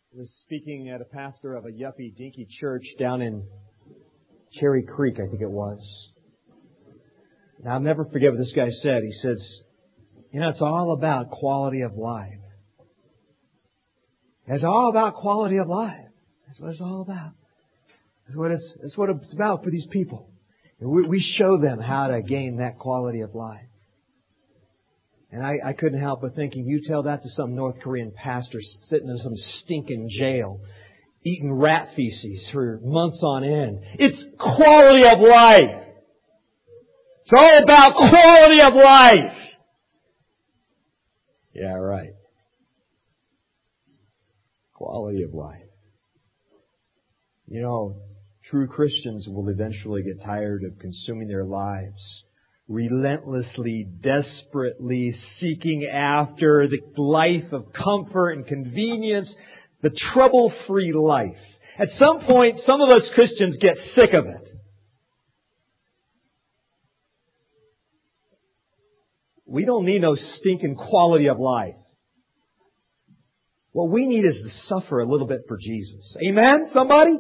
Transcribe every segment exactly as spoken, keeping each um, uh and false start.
I was speaking at a pastor of a yuppie dinky church down in Cherry Creek, I think it was. And I'll never forget what this guy said. He says, you know, it's all about quality of life. It's all about quality of life. That's what it's all about. That's what it's, that's what it's about for these people. And we, we show them how to gain that quality of life. And I, I couldn't help but thinking, you tell that to some North Korean pastor sitting in some stinking jail, eating rat feces for months on end. It's quality of life. It's all about quality of life. Yeah, right. Quality of life. You know, true Christians will eventually get tired of consuming their lives relentlessly, desperately seeking after the life of comfort and convenience, the trouble-free life. At some point, some of us Christians get sick of it. We don't need no stinking quality of life. What we need is to suffer a little bit for Jesus. Amen? Somebody?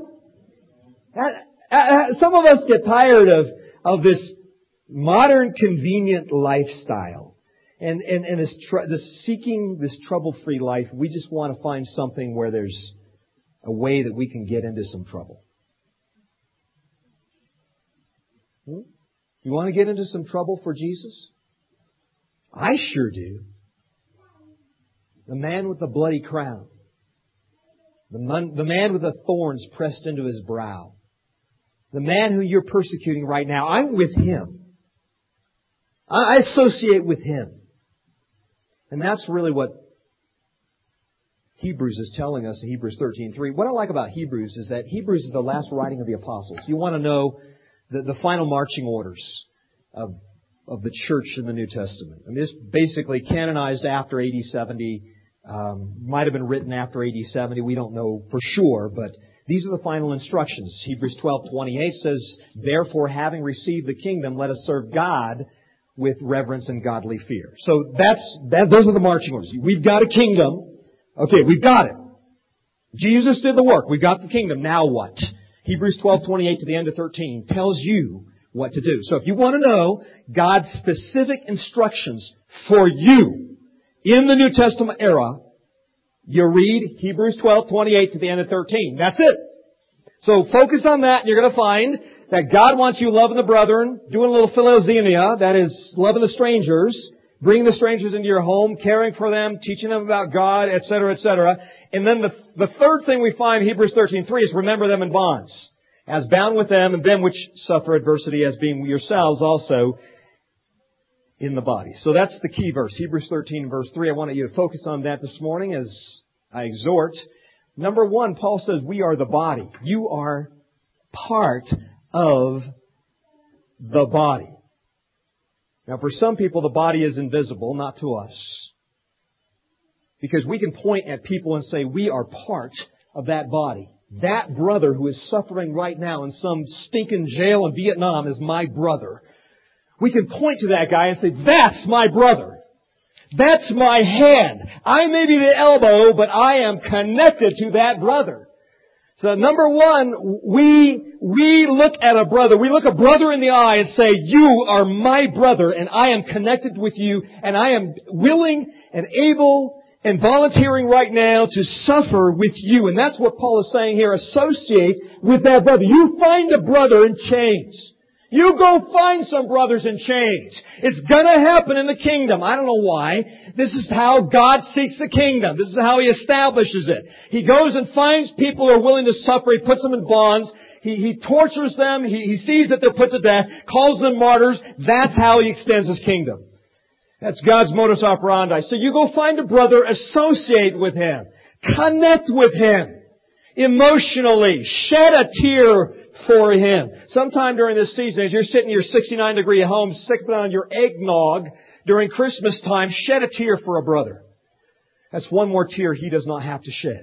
Some of us get tired of, of this modern convenient lifestyle. And, and, and this, tr- this seeking this trouble-free life, we just want to find something where there's a way that we can get into some trouble. Hmm? You want to get into some trouble for Jesus? I sure do. The man with the bloody crown. The man, the man with the thorns pressed into his brow. The man who you're persecuting right now. I'm with him. I associate with him. And that's really what Hebrews is telling us in Hebrews thirteen three. What I like about Hebrews is that Hebrews is the last writing of the apostles. You want to know the, the final marching orders of, of the church in the New Testament. I mean, it's basically canonized after A D seventy. Um, might have been written after A D seventy. We don't know for sure, but these are the final instructions. Hebrews twelve twenty-eight says, therefore, having received the kingdom, let us serve God with reverence and godly fear. So that's, that, those are the marching orders. We've got a kingdom. Okay, we've got it. Jesus did the work. We've got the kingdom. Now what? Hebrews twelve twenty-eight to the end of thirteen tells you what to do. So if you want to know God's specific instructions for you in the New Testament era, you read Hebrews twelve twenty-eight to the end of thirteen. That's it. So focus on that and you're going to find that God wants you loving the brethren, doing a little philoxenia, that is, loving the strangers, bringing the strangers into your home, caring for them, teaching them about God, et cetera, et cetera. And then the, the third thing we find in Hebrews thirteen three is remember them in bonds, as bound with them, and them which suffer adversity as being yourselves also in the body. So that's the key verse, Hebrews thirteen verse three. I want you to focus on that this morning as I exhort. Number one, Paul says we are the body. You are part of the body. Now, for some people, the body is invisible, not to us. Because we can point at people and say, we are part of that body. That brother who is suffering right now in some stinking jail in Vietnam is my brother. We can point to that guy and say, that's my brother. That's my hand. I may be the elbow, but I am connected to that brother. So number one, we, we look at a brother, we look a brother in the eye and say, you are my brother and I am connected with you and I am willing and able and volunteering right now to suffer with you. And that's what Paul is saying here. Associate with that brother. You find a brother in chains. You go find some brothers in chains. It's gonna happen in the kingdom. I don't know why. This is how God seeks the kingdom. This is how He establishes it. He goes and finds people who are willing to suffer. He puts them in bonds. He, he tortures them. He, he sees that they're put to death. Calls them martyrs. That's how He extends His kingdom. That's God's modus operandi. So you go find a brother, associate with him. Connect with him. Emotionally. Shed a tear for him. Sometime during this season, as you're sitting in your sixty-nine degree home, sipping on your eggnog during Christmas time, shed a tear for a brother. That's one more tear he does not have to shed.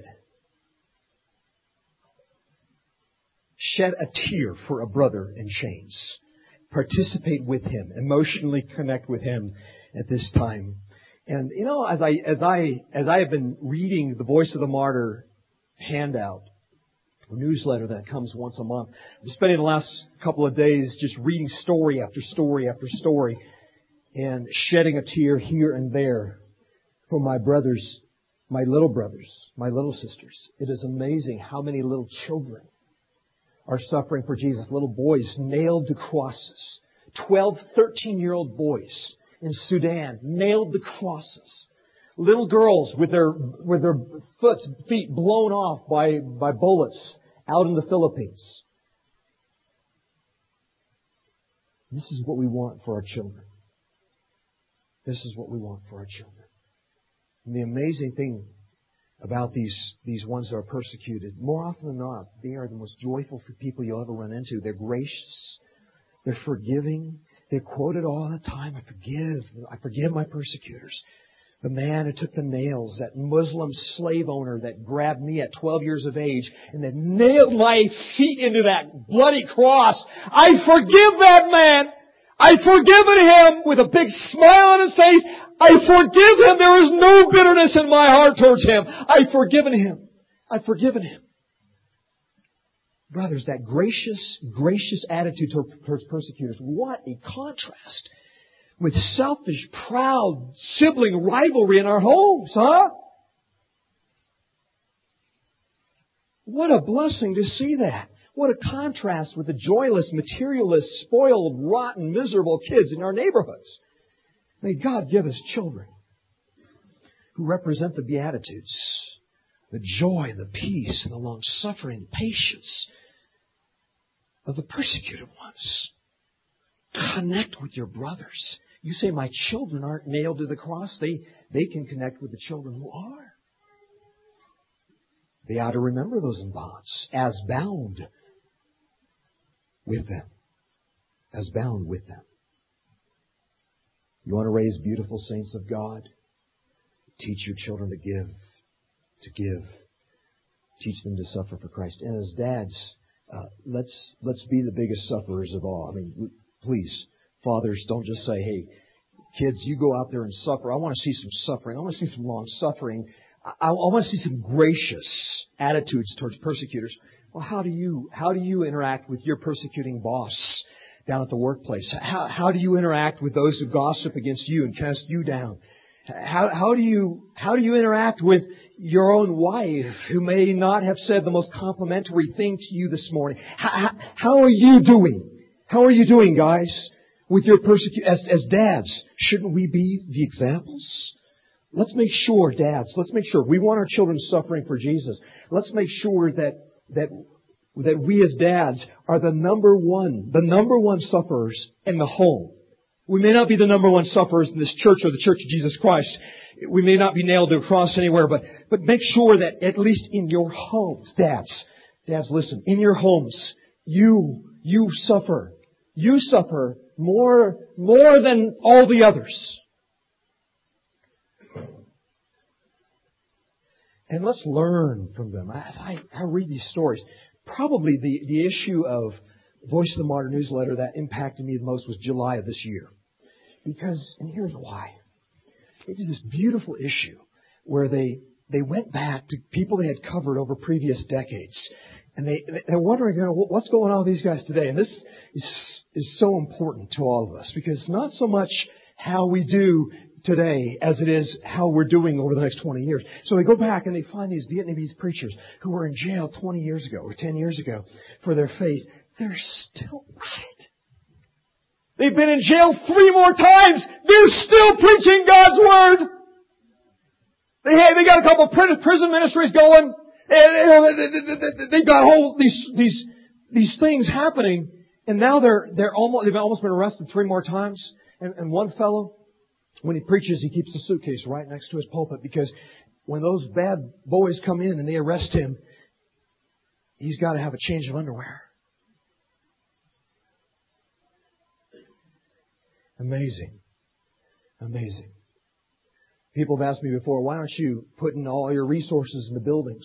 Shed a tear for a brother in chains. Participate with him. Emotionally connect with him at this time. And you know, as I as I as I have been reading The Voice of the Martyr handout, a newsletter that comes once a month. I'm spending the last couple of days just reading story after story after story and shedding a tear here and there for my brothers, my little brothers, my little sisters. It is amazing how many little children are suffering for Jesus. Little boys nailed to crosses. Twelve, thirteen-year-old boys in Sudan nailed to crosses. Little girls with their with their foot, feet blown off by, by bullets out in the Philippines. This is what we want for our children. This is what we want for our children. And the amazing thing about these, these ones that are persecuted, more often than not, they are the most joyful people you'll ever run into. They're gracious. They're forgiving. They're quoted all the time. I forgive. I forgive my persecutors. The man who took the nails, that Muslim slave owner that grabbed me at twelve years of age and that nailed my feet into that bloody cross. I forgive that man. I've forgiven him with a big smile on his face. I forgive him. There is no bitterness in my heart towards him. I've forgiven him. I've forgiven him. Brothers, that gracious, gracious attitude towards persecutors, what a contrast with selfish, proud, sibling rivalry in our homes, huh? What a blessing to see that. What a contrast with the joyless, materialist, spoiled, rotten, miserable kids in our neighborhoods. May God give us children who represent the Beatitudes, the joy, the peace, and the long-suffering, the patience of the persecuted ones. Connect with your brothers. You say, my children aren't nailed to the cross. They, they can connect with the children who are. They ought to remember those in bonds as bound with them. As bound with them. You want to raise beautiful saints of God? Teach your children to give. To give. Teach them to suffer for Christ. And as dads, uh, let's let's be the biggest sufferers of all. I mean, please, fathers, don't just say, hey, kids, you go out there and suffer. I want to see some suffering. I want to see some long suffering. I, I want to see some gracious attitudes towards persecutors. Well, how do you how do you interact with your persecuting boss down at the workplace? How how do you interact with those who gossip against you and cast you down? How how do you how do you interact with your own wife who may not have said the most complimentary thing to you this morning? How, how are you doing? How are you doing, guys, with your persecu- as as dads? Shouldn't we be the examples? Let's make sure, dads. Let's make sure we want our children suffering for Jesus. Let's make sure that that that we as dads are the number one, the number one sufferers in the home. We may not be the number one sufferers in this church or the Church of Jesus Christ. We may not be nailed to a cross anywhere, but, but make sure that at least in your homes, dads, dads, listen, in your homes, you, you suffer. You suffer more, more than all the others. And let's learn from them. As I, I read these stories, probably the, the issue of Voice of the Martyr newsletter that impacted me the most was July of this year. Because, and here's why. It is this beautiful issue where they they went back to people they had covered over previous decades. And they, they're wondering, you know, what's going on with these guys today? And this is, is so important to all of us because it's not so much how we do today as it is how we're doing over the next twenty years. So they go back and they find these Vietnamese preachers who were in jail twenty years ago or ten years ago for their faith. They're still at it. They've been in jail three more times. They're still preaching God's Word. They have, they got a couple of prison ministries going. They've got whole these these these things happening, and now they're they're almost they've almost been arrested three more times. And, and one fellow, when he preaches, he keeps the suitcase right next to his pulpit because when those bad boys come in and they arrest him, he's got to have a change of underwear. Amazing. Amazing. People have asked me before, why aren't you putting all your resources into buildings?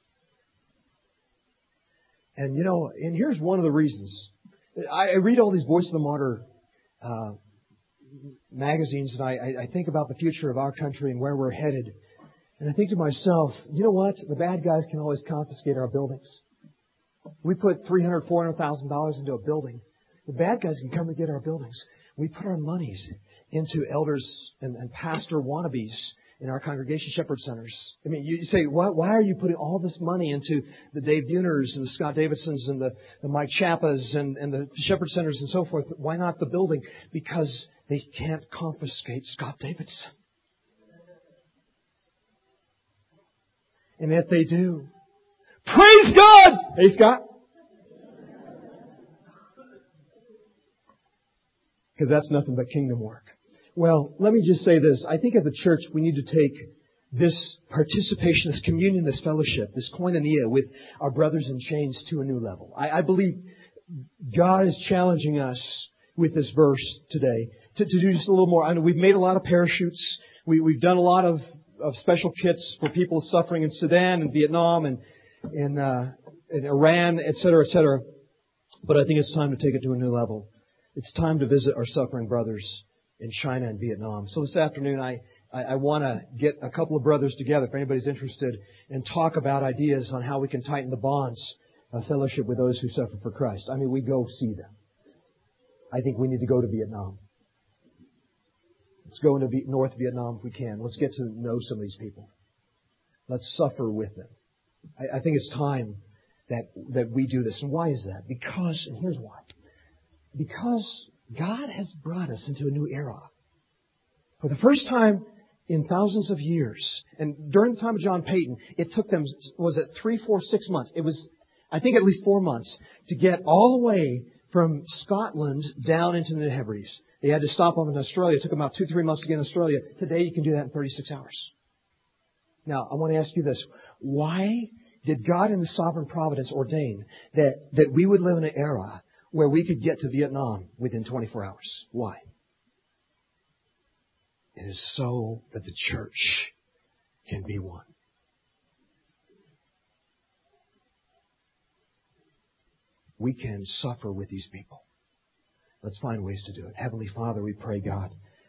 And, you know, and here's one of the reasons. I read all these Voice of the Martyr uh, magazines, and I, I think about the future of our country and where we're headed. And I think to myself, you know what? The bad guys can always confiscate our buildings. We put three hundred thousand dollars, four hundred thousand dollars into a building. The bad guys can come and get our buildings. We put our monies into elders and, and pastor wannabes in our congregation shepherd centers. I mean, you say, why, why are you putting all this money into the Dave Buners and the Scott Davidsons and the, the Mike Chappas and, and the shepherd centers and so forth? Why not the building? Because they can't confiscate Scott Davidson. And if they do, praise God! Hey, Scott. Because that's nothing but kingdom work. Well, let me just say this. I think as a church, we need to take this participation, this communion, this fellowship, this koinonia with our brothers in chains to a new level. I, I believe God is challenging us with this verse today to, to do just a little more. I know we've made a lot of parachutes. We, we've done a lot of, of special kits for people suffering in Sudan and Vietnam and in, uh, in Iran, et cetera, et cetera. But I think it's time to take it to a new level. It's time to visit our suffering brothers in China and Vietnam. So this afternoon, I, I, I want to get a couple of brothers together, if anybody's interested, and talk about ideas on how we can tighten the bonds of fellowship with those who suffer for Christ. I mean, we go see them. I think we need to go to Vietnam. Let's go into North Vietnam if we can. Let's get to know some of these people. Let's suffer with them. I, I think it's time that, that we do this. And why is that? Because, and here's why. Because God has brought us into a new era. For the first time in thousands of years, and during the time of John Payton, it took them, was it three, four, six months? It was, I think, at least four months to get all the way from Scotland down into the Hebrides. They had to stop off in Australia. It took them about two, three months to get in Australia. Today, you can do that in thirty-six hours. Now, I want to ask you this. Why did God in His sovereign providence ordain that, that we would live in an era where we could get to Vietnam within twenty-four hours? Why? It is so that the church can be one. We can suffer with these people. Let's find ways to do it. Heavenly Father, we pray, God,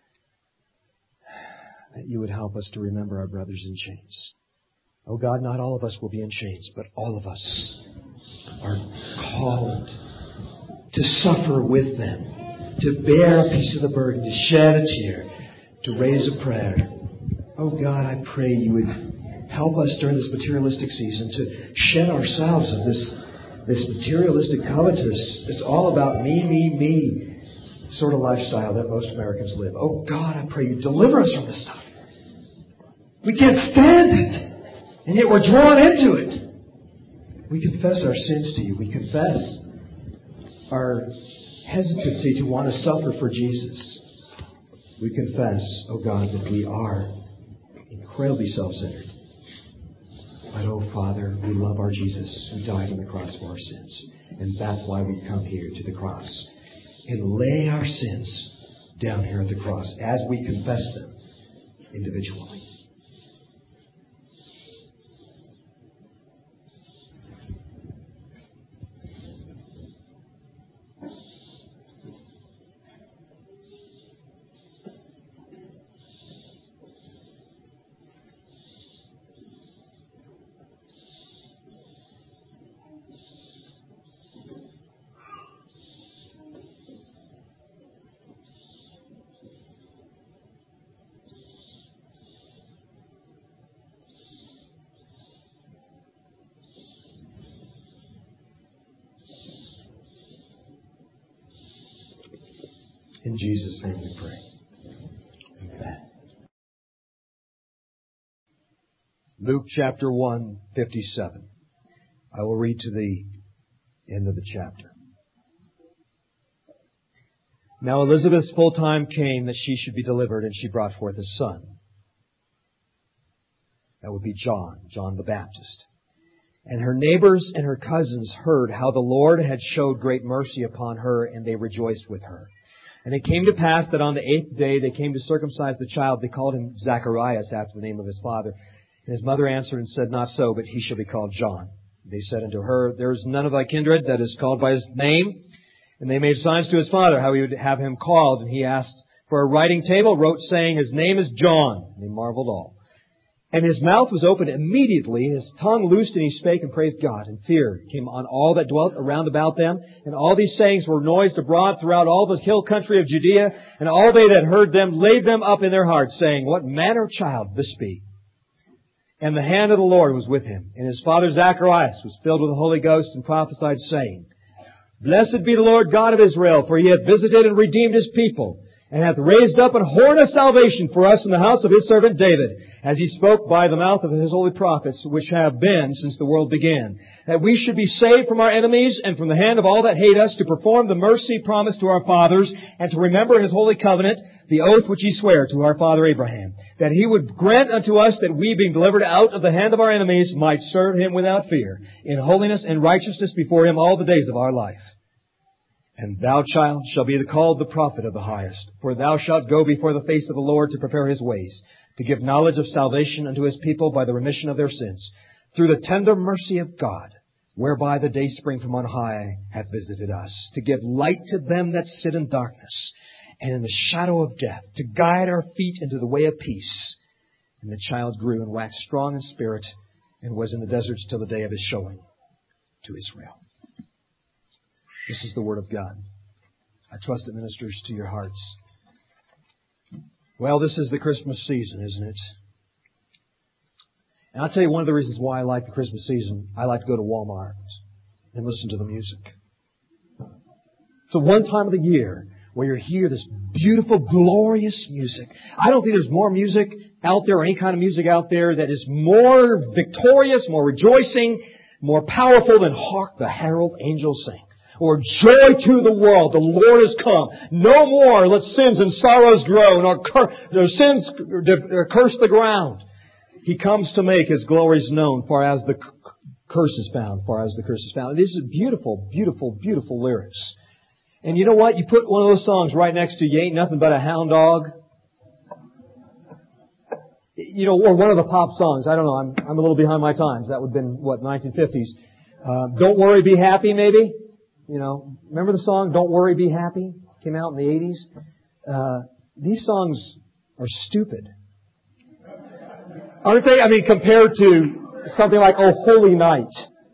that You would help us to remember our brothers in chains. Oh God, not all of us will be in chains, but all of us are called to suffer with them, to bear a piece of the burden, to shed a tear, to raise a prayer. Oh God, I pray You would help us during this materialistic season to shed ourselves of this, this materialistic covetous. It's all about me, me, me sort of lifestyle that most Americans live. Oh God, I pray You deliver us from this stuff. We can't stand it, and yet we're drawn into it. We confess our sins to You. We confess our hesitancy to want to suffer for Jesus. We confess, oh God, that we are incredibly self-centered. But, oh Father, we love our Jesus who died on the cross for our sins. And that's why we come here to the cross and lay our sins down here at the cross as we confess them individually. In Jesus' name we pray. Amen. Luke chapter one, fifty-seven. I will read to the end of the chapter. Now Elizabeth's full time came that she should be delivered, and she brought forth a son. That would be John, John the Baptist. And her neighbors and her cousins heard how the Lord had showed great mercy upon her, and they rejoiced with her. And it came to pass that on the eighth day they came to circumcise the child. They called him Zacharias after the name of his father. And his mother answered and said, Not so, but he shall be called John. They said unto her, There is none of thy kindred that is called by his name. And they made signs to his father how he would have him called. And he asked for a writing table, wrote saying, His name is John. And they marveled all. And his mouth was opened immediately, his tongue loosed, and he spake and praised God. And fear came on all that dwelt around about them. And all these sayings were noised abroad throughout all the hill country of Judea. And all they that heard them laid them up in their hearts, saying, What manner of child this be? And the hand of the Lord was with him. And his father Zacharias was filled with the Holy Ghost and prophesied, saying, Blessed be the Lord God of Israel, for he hath visited and redeemed his people, and hath raised up an horn of salvation for us in the house of his servant David, as he spoke by the mouth of his holy prophets, which have been since the world began, that we should be saved from our enemies and from the hand of all that hate us, to perform the mercy promised to our fathers, and to remember his holy covenant, the oath which he sware to our father Abraham, that he would grant unto us that we, being delivered out of the hand of our enemies, might serve him without fear, in holiness and righteousness before him all the days of our life. And thou, child, shalt be called the prophet of the highest, for thou shalt go before the face of the Lord to prepare his ways, to give knowledge of salvation unto his people by the remission of their sins, through the tender mercy of God, whereby the dayspring from on high hath visited us, to give light to them that sit in darkness and in the shadow of death, to guide our feet into the way of peace. And the child grew and waxed strong in spirit, and was in the deserts till the day of his showing to Israel. This is the Word of God. I trust it ministers to your hearts. Well, this is the Christmas season, isn't it? And I'll tell you one of the reasons why I like the Christmas season. I like to go to Walmart and listen to the music. So one time of the year where you hear this beautiful, glorious music. I don't think there's more music out there, or any kind of music out there, that is more victorious, more rejoicing, more powerful than Hark the Herald Angels Sing. Or joy to the world, the Lord has come. No more let sins and sorrows grow, nor cur- their sins curse the ground. He comes to make His glories known, far as the curse is found, far as the curse is found. These are beautiful, beautiful, beautiful lyrics. And you know what? You put one of those songs right next to You Ain't Nothing But a Hound Dog. You know, or one of the pop songs. I don't know. I'm, I'm a little behind my times. That would have been, what, nineteen fifties. Uh, Don't Worry, Be Happy, maybe? You know, remember the song Don't Worry, Be Happy? Came out in the eighties. Uh, these songs are stupid. Aren't they? I mean, compared to something like Oh Holy Night.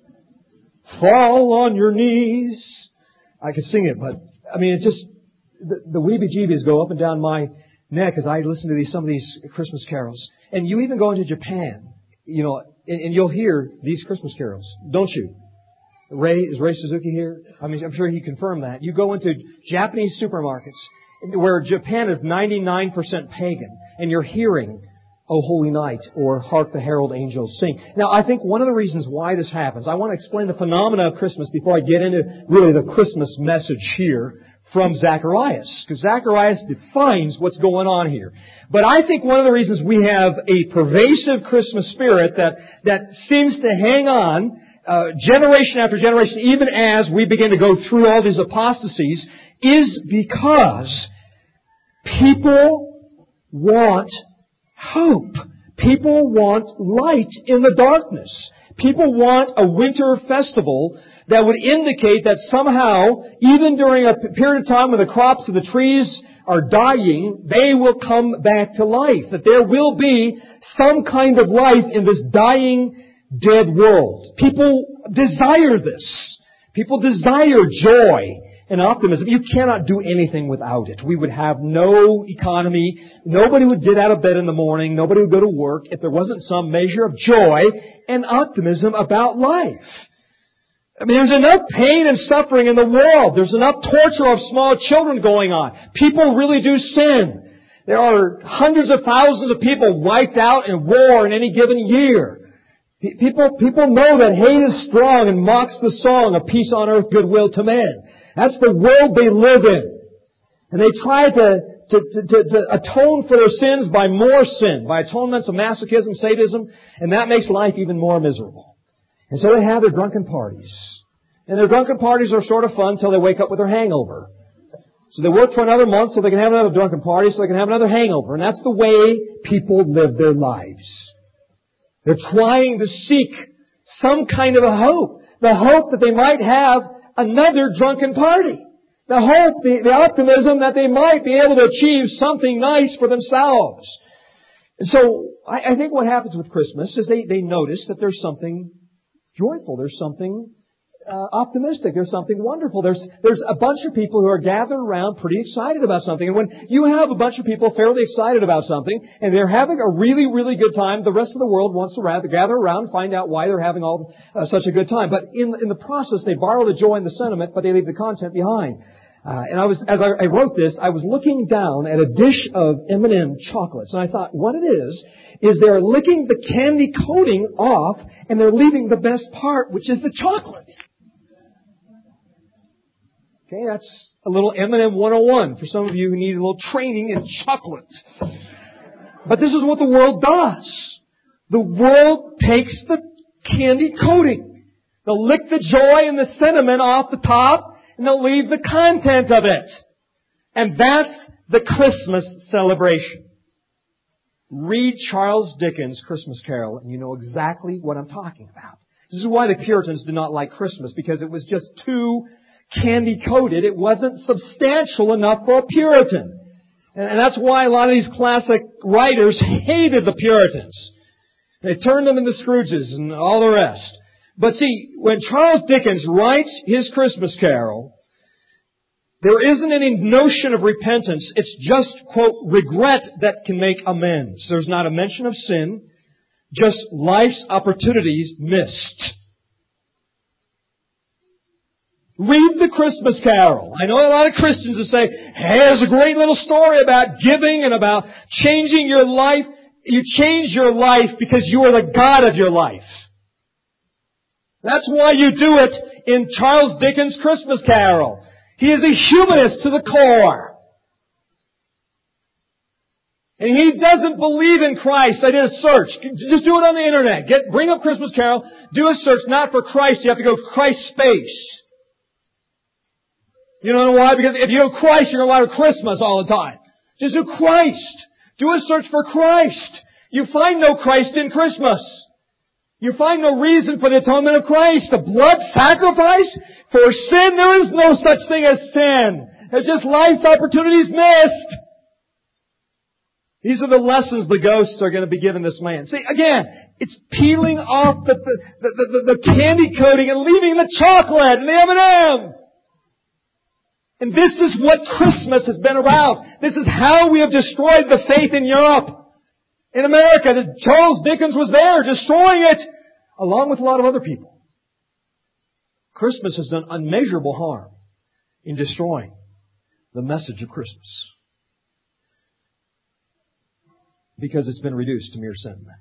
Fall on your knees. I could sing it, but, I mean, it's just, the, the weebie-jeebies go up and down my neck as I listen to these, some of these Christmas carols. And you even go into Japan, you know, and, and you'll hear these Christmas carols, don't you? Ray, is Ray Suzuki here? I mean, I'm sure he confirmed that. You go into Japanese supermarkets where Japan is ninety-nine percent pagan, and you're hearing Oh Holy Night or Hark the Herald Angels Sing. Now, I think one of the reasons why this happens, I want to explain the phenomena of Christmas before I get into really the Christmas message here from Zacharias, because Zacharias defines what's going on here. But I think one of the reasons we have a pervasive Christmas spirit that, that seems to hang on Uh, generation after generation, even as we begin to go through all these apostasies, is because people want hope. People want light in the darkness. People want a winter festival that would indicate that somehow, even during a period of time when the crops of the trees are dying, they will come back to life. That there will be some kind of life in this dying, dead world. People desire this. People desire joy and optimism. You cannot do anything without it. We would have no economy. Nobody would get out of bed in the morning. Nobody would go to work if there wasn't some measure of joy and optimism about life. I mean, there's enough pain and suffering in the world. There's enough torture of small children going on. People really do sin. There are hundreds of thousands of people wiped out in war in any given year. People, people know that hate is strong and mocks the song of peace on earth, goodwill to men. That's the world they live in. And they try to, to, to, to atone for their sins by more sin, by atonements of masochism, sadism, and that makes life even more miserable. And so they have their drunken parties. And their drunken parties are sort of fun until they wake up with their hangover. So they work for another month so they can have another drunken party, so they can have another hangover. And that's the way people live their lives. They're trying to seek some kind of a hope. The hope that they might have another drunken party. The hope, the, the optimism that they might be able to achieve something nice for themselves. And so I, I think what happens with Christmas is they, they notice that there's something joyful. There's something uh, optimistic. There's something wonderful. There's there's a bunch of people who are gathered around pretty excited about something. And when you have a bunch of people fairly excited about something and they're having a really, really good time, the rest of the world wants to rather gather around and find out why they're having all uh, such a good time. But in in the process, they borrow the joy and the sentiment, but they leave the content behind. Uh, and I was, as I, I wrote this, I was looking down at a dish of M and M chocolates, and I thought, what it is, is they're licking the candy coating off, and they're leaving the best part, which is the chocolate. Okay, that's a little M and M one oh one for some of you who need a little training in chocolate. But this is what the world does. The world takes the candy coating. They'll lick the joy and the sentiment off the top, and they'll leave the content of it. And that's the Christmas celebration. Read Charles Dickens' Christmas Carol, and you know exactly what I'm talking about. This is why the Puritans did not like Christmas, because it was just too candy-coated. It wasn't substantial enough for a Puritan. And that's why a lot of these classic writers hated the Puritans. They turned them into Scrooges and all the rest. But see, when Charles Dickens writes his Christmas Carol, there isn't any notion of repentance. It's just, quote, regret that can make amends. There's not a mention of sin, just life's opportunities missed. Read the Christmas Carol. I know a lot of Christians will say, hey, there's a great little story about giving and about changing your life. You change your life because you are the God of your life. That's why you do it in Charles Dickens' Christmas Carol. He is a humanist to the core. And he doesn't believe in Christ. I did a search. Just do it on the internet. Get, bring up Christmas Carol. Do a search, not for Christ. You have to go Christ space. You know why? Because if you go Christ, you're going to have Christmas all the time. Just do Christ. Do a search for Christ. You find no Christ in Christmas. You find no reason for the atonement of Christ. The blood sacrifice for sin. There is no such thing as sin. It's just life opportunities missed. These are the lessons the ghosts are going to be giving this man. See, again, it's peeling off the, the, the, the, the candy coating and leaving the chocolate and the M and M. And this is what Christmas has been about. This is how we have destroyed the faith in Europe. In America, Charles Dickens was there destroying it, along with a lot of other people. Christmas has done unmeasurable harm in destroying the message of Christmas, because it's been reduced to mere sentiment.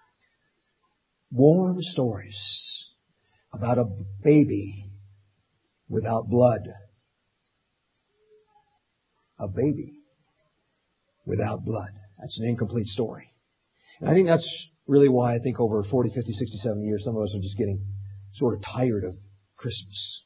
Warm stories about a baby without blood. A baby without blood. That's an incomplete story. And I think that's really why I think over forty, fifty, sixty, seventy years, some of us are just getting sort of tired of Christmas.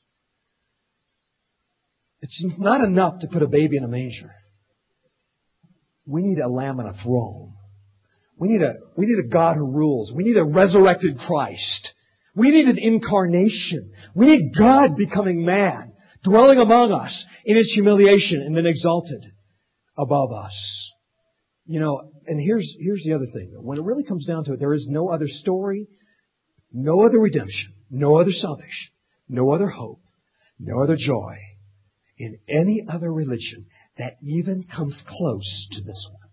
It's not enough to put a baby in a manger. We need a lamb on a throne. We need a, we need a God who rules. We need a resurrected Christ. We need an incarnation. We need God becoming man, dwelling among us in His humiliation and then exalted above us. You know, and here's here's the other thing. When it really comes down to it, there is no other story, no other redemption, no other salvation, no other hope, no other joy in any other religion that even comes close to this one.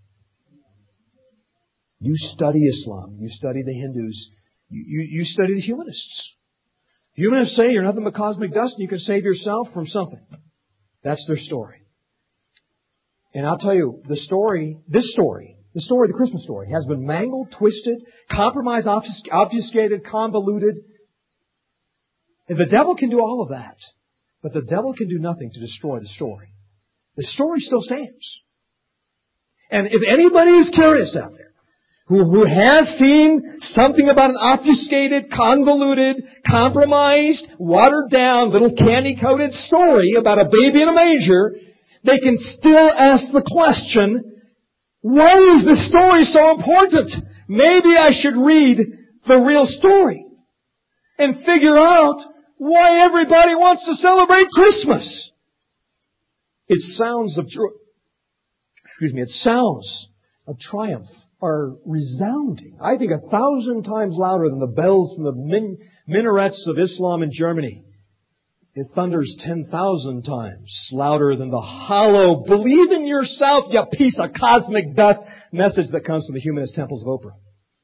You study Islam, you study the Hindus, you, you, you study the humanists. Humanists say you're nothing but cosmic dust and you can save yourself from something. That's their story. And I'll tell you, the story, this story, the story, the Christmas story, has been mangled, twisted, compromised, obfuscated, convoluted. And the devil can do all of that. But the devil can do nothing to destroy the story. The story still stands. And if anybody is curious out there, who, who has seen something about an obfuscated, convoluted, compromised, watered down, little candy-coated story about a baby in a manger, they can still ask the question, why is the story so important? Maybe I should read the real story and figure out why everybody wants to celebrate Christmas. It sounds of, excuse me, it sounds of triumph are resounding. I think a thousand times louder than the bells from the min- minarets of Islam in Germany. It thunders ten thousand times louder than the hollow, believe in yourself, you piece of cosmic dust message that comes from the humanist temples of Oprah.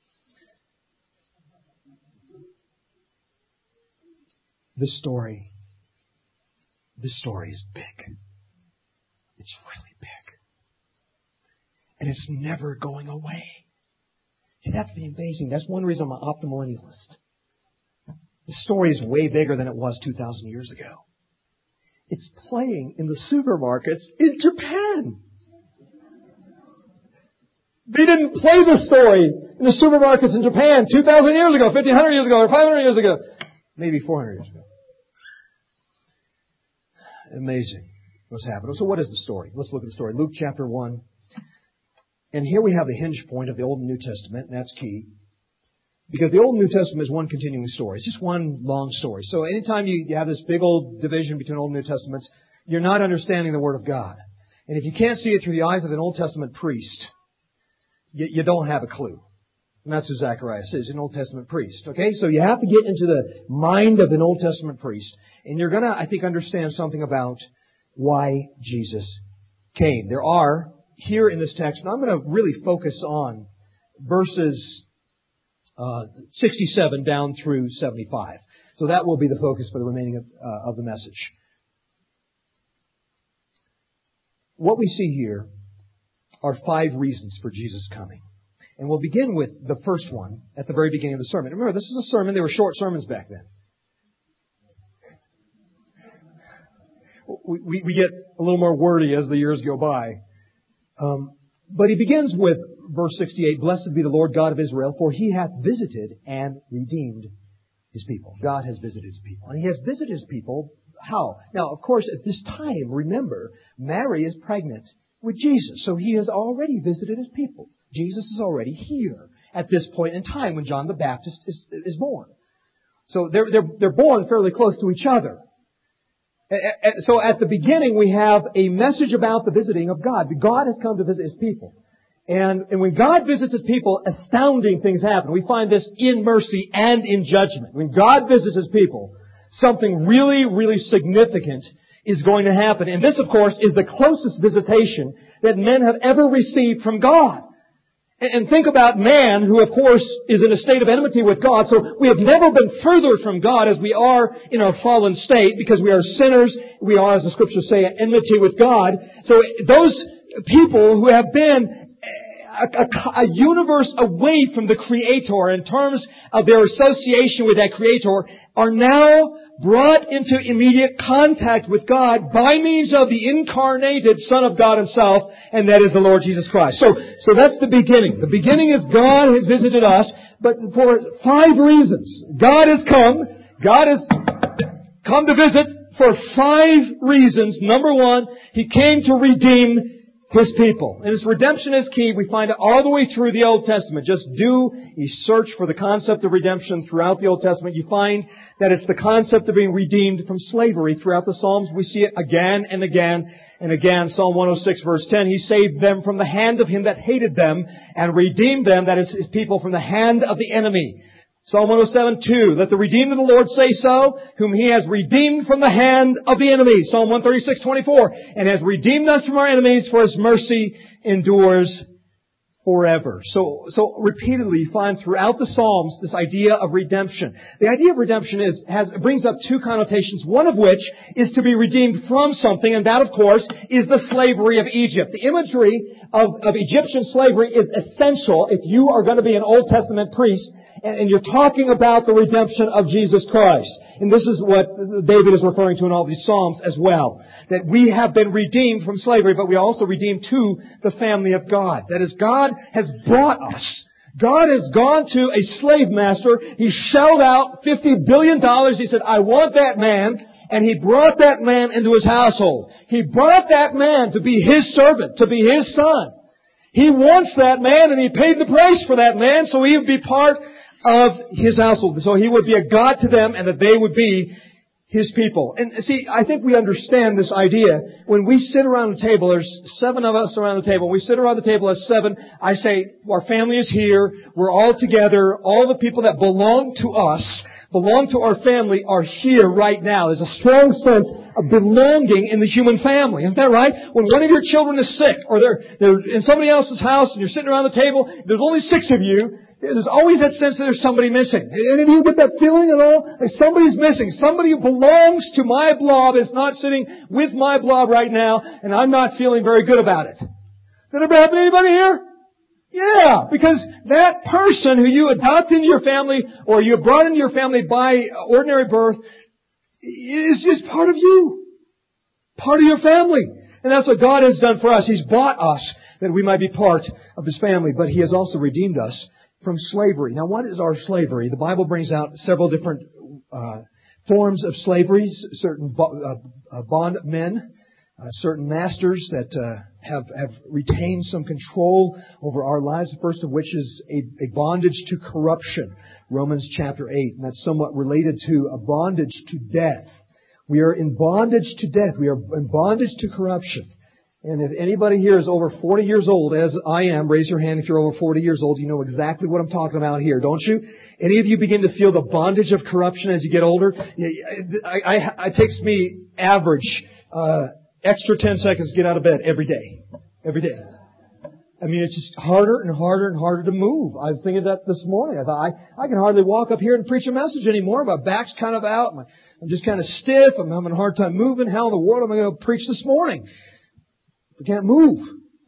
This story, this story is big. It's really big. And it's never going away. See, that's the amazing. That's one reason I'm an optimillennialist. The story is way bigger than it was two thousand years ago. It's playing in the supermarkets in Japan. They didn't play the story in the supermarkets in Japan two thousand years ago, fifteen hundred years ago, or five hundred years ago. Maybe four hundred years ago. Amazing what's happened. So what is the story? Let's look at the story. Luke chapter one. And here we have the hinge point of the Old and New Testament, and that's key. Because the Old and New Testament is one continuing story. It's just one long story. So anytime you, you have this big old division between Old and New Testaments, you're not understanding the Word of God. And if you can't see it through the eyes of an Old Testament priest, you, you don't have a clue. And that's who Zacharias is, an Old Testament priest. Okay? So you have to get into the mind of an Old Testament priest. And you're going to, I think, understand something about why Jesus came. There are, here in this text, and I'm going to really focus on verses uh, sixty-seven down through seventy-five. So that will be the focus for the remaining of, uh, of the message. What we see here are five reasons for Jesus coming. And we'll begin with the first one at the very beginning of the sermon. Remember, this is a sermon. They were short sermons back then. We, we, we get a little more wordy as the years go by. Um, but he begins with verse sixty-eight, "Blessed be the Lord God of Israel, for He hath visited and redeemed His people." God has visited His people. And He has visited His people how? Now, of course, at this time, remember, Mary is pregnant with Jesus. So He has already visited His people. Jesus is already here at this point in time when John the Baptist is, is born. So they're, they're, they're born fairly close to each other. So at the beginning, we have a message about the visiting of God. God has come to visit His people. And, and when God visits His people, astounding things happen. We find this in mercy and in judgment. When God visits His people, something really, really significant is going to happen. And this, of course, is the closest visitation that men have ever received from God. And think about man, who of course is in a state of enmity with God. So we have never been further from God as we are in our fallen state, because we are sinners. We are, as the Scriptures say, at enmity with God. So those people who have been a, a, a universe away from the Creator in terms of their association with that Creator are now brought into immediate contact with God by means of the incarnated Son of God Himself, and that is the Lord Jesus Christ. So, so that's the beginning. The beginning is God has visited us, but for five reasons. God has come. God has come to visit for five reasons. Number one, He came to redeem His people. And His redemption is key. We find it all the way through the Old Testament. Just do a search for the concept of redemption throughout the Old Testament. You find that it's the concept of being redeemed from slavery. Throughout the Psalms, we see it again and again and again. Psalm one oh six verse ten, He saved them from the hand of him that hated them and redeemed them, that is His people, from the hand of the enemy. Psalm one oh seven two, "Let the redeemed of the Lord say so, whom He has redeemed from the hand of the enemy." Psalm one thirty-six twenty-four, "And has redeemed us from our enemies, for His mercy endures forever." So, so repeatedly you find throughout the Psalms this idea of redemption. The idea of redemption is, has, brings up two connotations, one of which is to be redeemed from something, and that, of course, is the slavery of Egypt. The imagery of, of Egyptian slavery is essential if you are going to be an Old Testament priest, and you're talking about the redemption of Jesus Christ. And this is what David is referring to in all these Psalms as well. That we have been redeemed from slavery, but we are also redeemed to the family of God. That is, God has brought us. God has gone to a slave master. He shelled out fifty billion dollars. He said, "I want that man." And He brought that man into His household. He brought that man to be His servant, to be His son. He wants that man, and He paid the price for that man, so he would be part of His household. So He would be a God to them, and that they would be His people. And see, I think we understand this idea. When we sit around the table, there's seven of us around the table. We sit around the table as seven. I say, our family is here. We're all together. All the people that belong to us, belong to our family, are here right now. There's a strong sense of belonging in the human family. Isn't that right? When one of your children is sick, or they're, they're in somebody else's house and you're sitting around the table, there's only six of you, there's always that sense that there's somebody missing. Any of you get that feeling at all? Like somebody's missing. Somebody who belongs to my blob is not sitting with my blob right now, and I'm not feeling very good about it. Has that ever happened to anybody here? Yeah, because that person who you adopt into your family, or you brought into your family by ordinary birth, is just part of you. Part of your family. And that's what God has done for us. He's bought us that we might be part of His family, but He has also redeemed us from slavery. Now, what is our slavery? The Bible brings out several different uh, forms of slavery. Certain bo- uh, bond men, uh, certain masters that uh, have have retained some control over our lives. The first of which is a, a bondage to corruption. Romans chapter eight, and that's somewhat related to a bondage to death. We are in bondage to death. We are in bondage to corruption. And if anybody here is over forty years old, as I am, raise your hand if you're over forty years old. You know exactly what I'm talking about here, don't you? Any of you begin to feel the bondage of corruption as you get older? I, I, it takes me average uh, extra ten seconds to get out of bed every day. Every day. I mean, it's just harder and harder and harder to move. I was thinking that this morning. I thought, I, I can hardly walk up here and preach a message anymore. My back's kind of out. My, I'm just kind of stiff. I'm having a hard time moving. How in the world am I going to preach this morning? We can't move.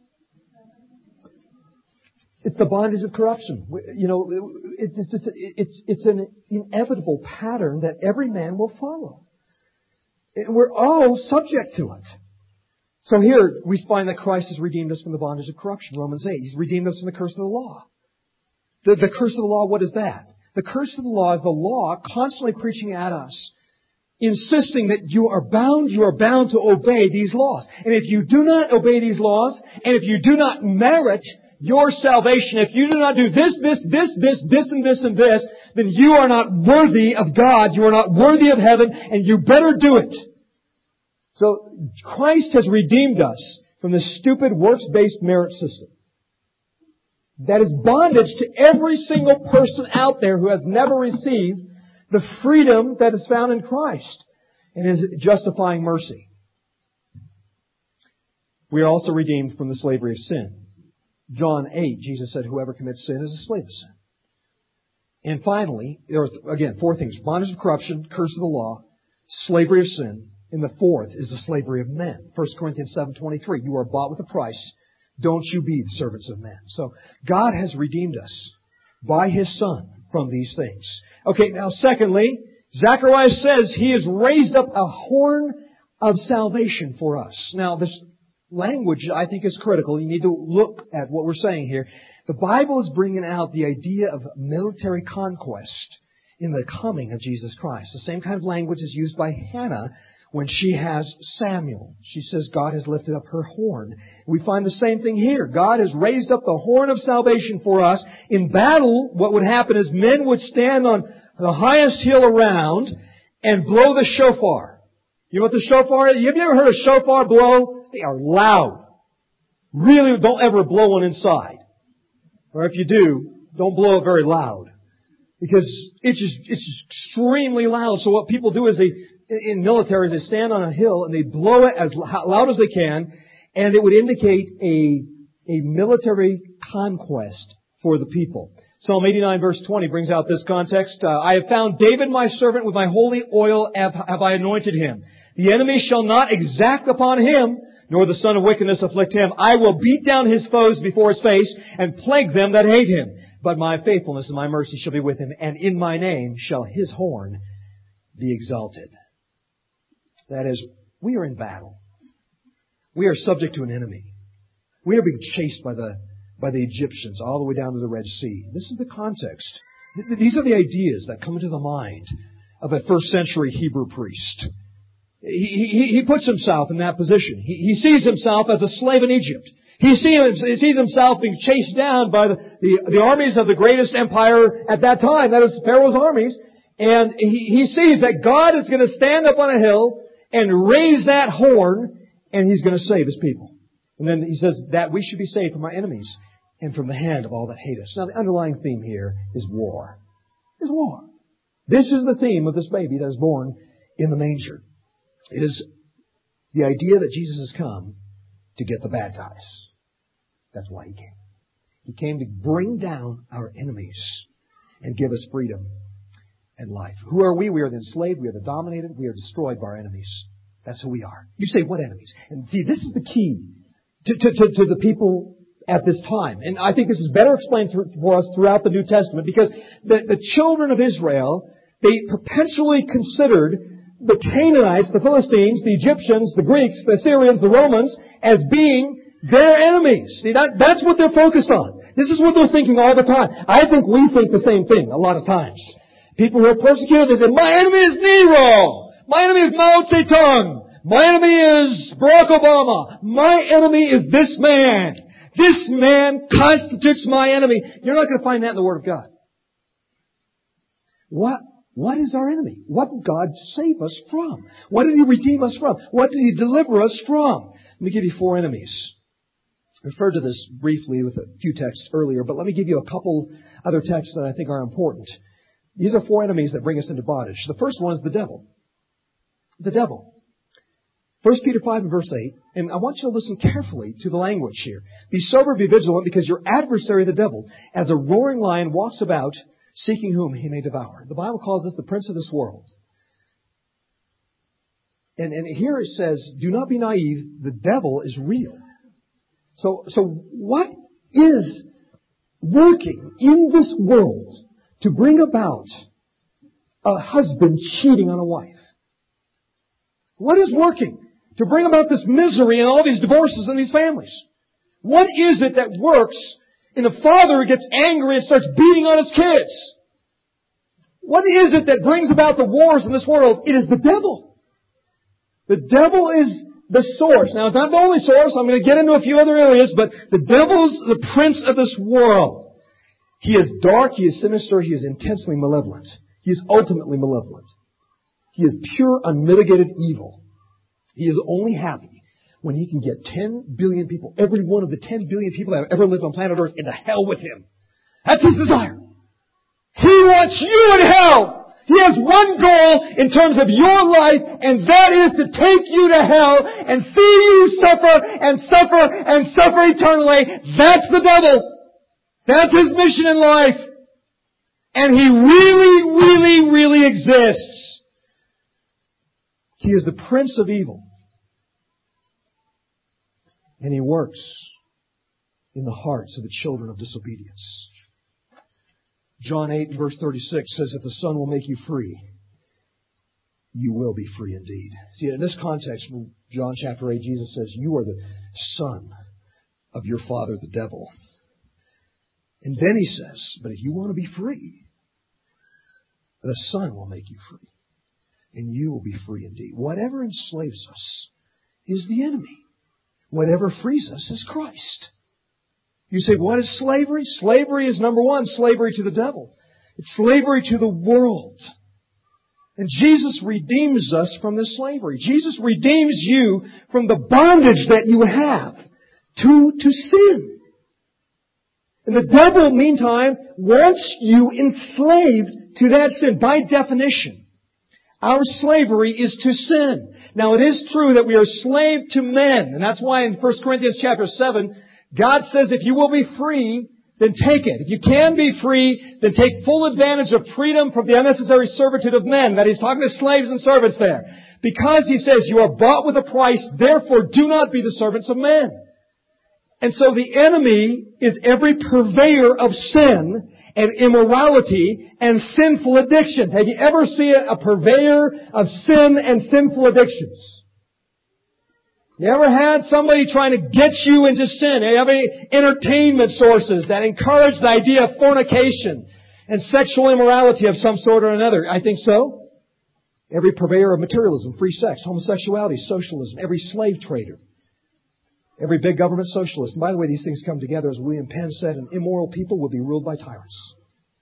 It's the bondage of corruption. You know, it's, it's, it's, it's an inevitable pattern that every man will follow. And we're all subject to it. So here we find that Christ has redeemed us from the bondage of corruption. Romans eight. He's redeemed us from the curse of the law. The, the curse of the law, what is that? The curse of the law is the law constantly preaching at us, insisting that you are bound, you are bound to obey these laws. And if you do not obey these laws, and if you do not merit your salvation, if you do not do this, this, this, this, this, and this, and this, then you are not worthy of God, you are not worthy of heaven, and you better do it. So Christ has redeemed us from this stupid works-based merit system. That is bondage to every single person out there who has never received the freedom that is found in Christ and His justifying mercy. We are also redeemed from the slavery of sin. John eight, Jesus said, whoever commits sin is a slave of sin. And finally, there are, again, four things. Bondage of corruption, curse of the law, slavery of sin, and the fourth is the slavery of men. First Corinthians seven twenty-three, you are bought with a price. Don't you be the servants of men. So God has redeemed us by His Son from these things. Okay, now secondly, Zechariah says He has raised up a horn of salvation for us. Now this language I think is critical. You need to look at what we're saying here. The Bible is bringing out the idea of military conquest in the coming of Jesus Christ. The same kind of language is used by Hannah when she has Samuel. She says God has lifted up her horn. We find the same thing here. God has raised up the horn of salvation for us. In battle, what would happen is men would stand on the highest hill around and blow the shofar. You know what the shofar is? Have you ever heard a shofar blow? They are loud. Really, don't ever blow one inside. Or if you do, don't blow it very loud. Because it's just, it's just extremely loud. So what people do is they, in militaries, they stand on a hill and they blow it as loud as they can, and it would indicate a, a military conquest for the people. Psalm eighty-nine verse twenty brings out this context. Uh, I have found David my servant, with my holy oil have, have I anointed him. The enemy shall not exact upon him, nor the son of wickedness afflict him. I will beat down his foes before his face and plague them that hate him. But my faithfulness and my mercy shall be with him, and in my name shall his horn be exalted. That is, we are in battle. We are subject to an enemy. We are being chased by the by the Egyptians all the way down to the Red Sea. This is the context. These are the ideas that come into the mind of a first century Hebrew priest. He, he, he puts himself in that position. He, he sees himself as a slave in Egypt. He sees himself being chased down by the, the, the armies of the greatest empire at that time. That is Pharaoh's armies. And he, he sees that God is going to stand up on a hill and raise that horn, and He's going to save His people. And then He says that we should be saved from our enemies and from the hand of all that hate us. Now, the underlying theme here is war. Is war. This is the theme of this baby that is born in the manger. It is the idea that Jesus has come to get the bad guys. That's why He came. He came to bring down our enemies and give us freedom and life. Who are we? We are the enslaved. We are the dominated. We are destroyed by our enemies. That's who we are. You say, what enemies? And see, this is the key to, to, to, to the people at this time. And I think this is better explained for us throughout the New Testament, because the, the children of Israel, they perpetually considered the Canaanites, the Philistines, the Egyptians, the Greeks, the Assyrians, the Romans as being their enemies. See, that, that's what they're focused on. This is what they're thinking all the time. I think we think the same thing a lot of times. People who are persecuted, they say, my enemy is Nero. My enemy is Mao Zedong. My enemy is Barack Obama. My enemy is this man. This man constitutes my enemy. You're not going to find that in the Word of God. What, what is our enemy? What did God save us from? What did He redeem us from? What did He deliver us from? Let me give you four enemies. I referred to this briefly with a few texts earlier, but let me give you a couple other texts that I think are important. These are four enemies that bring us into bondage. The first one is the devil. The devil. First Peter five and verse eight. And I want you to listen carefully to the language here. Be sober, be vigilant, because your adversary, the devil, as a roaring lion, walks about, seeking whom he may devour. The Bible calls this the prince of this world. And, and here it says, do not be naive. The devil is real. So, so what is working in this world to bring about a husband cheating on a wife? What is working to bring about this misery and all these divorces in these families? What is it that works in a father who gets angry and starts beating on his kids? What is it that brings about the wars in this world? It is the devil. The devil is the source. Now, it's not the only source. I'm going to get into a few other areas, but the devil's the prince of this world. He is dark, he is sinister, he is intensely malevolent. He is ultimately malevolent. He is pure, unmitigated evil. He is only happy when he can get ten billion people, every one of the ten billion people that have ever lived on planet Earth, into hell with him. That's his desire. He wants you in hell. He has one goal in terms of your life, and that is to take you to hell and see you suffer and suffer and suffer eternally. That's the devil. That's his mission in life. And he really, really, really exists. He is the prince of evil. And he works in the hearts of the children of disobedience. John eight verse thirty-six says, if the Son will make you free, you will be free indeed. See, in this context, from John chapter eight, Jesus says, you are the son of your father, the devil. And then he says, but if you want to be free, the Son will make you free. And you will be free indeed. Whatever enslaves us is the enemy. Whatever frees us is Christ. You say, what is slavery? Slavery is, number one, slavery to the devil. It's slavery to the world. And Jesus redeems us from this slavery. Jesus redeems you from the bondage that you have to, to sin. And the devil, meantime, wants you enslaved to that sin. By definition, our slavery is to sin. Now, it is true that we are slave to men. And that's why in First Corinthians chapter seven, God says, if you will be free, then take it. If you can be free, then take full advantage of freedom from the unnecessary servitude of men. That he's talking to slaves and servants there. Because he says, you are bought with a price, therefore do not be the servants of men. And so the enemy is every purveyor of sin and immorality and sinful addictions. Have you ever seen a purveyor of sin and sinful addictions? You ever had somebody trying to get you into sin? You have any entertainment sources that encourage the idea of fornication and sexual immorality of some sort or another? I think so. Every purveyor of materialism, free sex, homosexuality, socialism, every slave trader, every big government socialist. And by the way, these things come together, as William Penn said, an immoral people will be ruled by tyrants.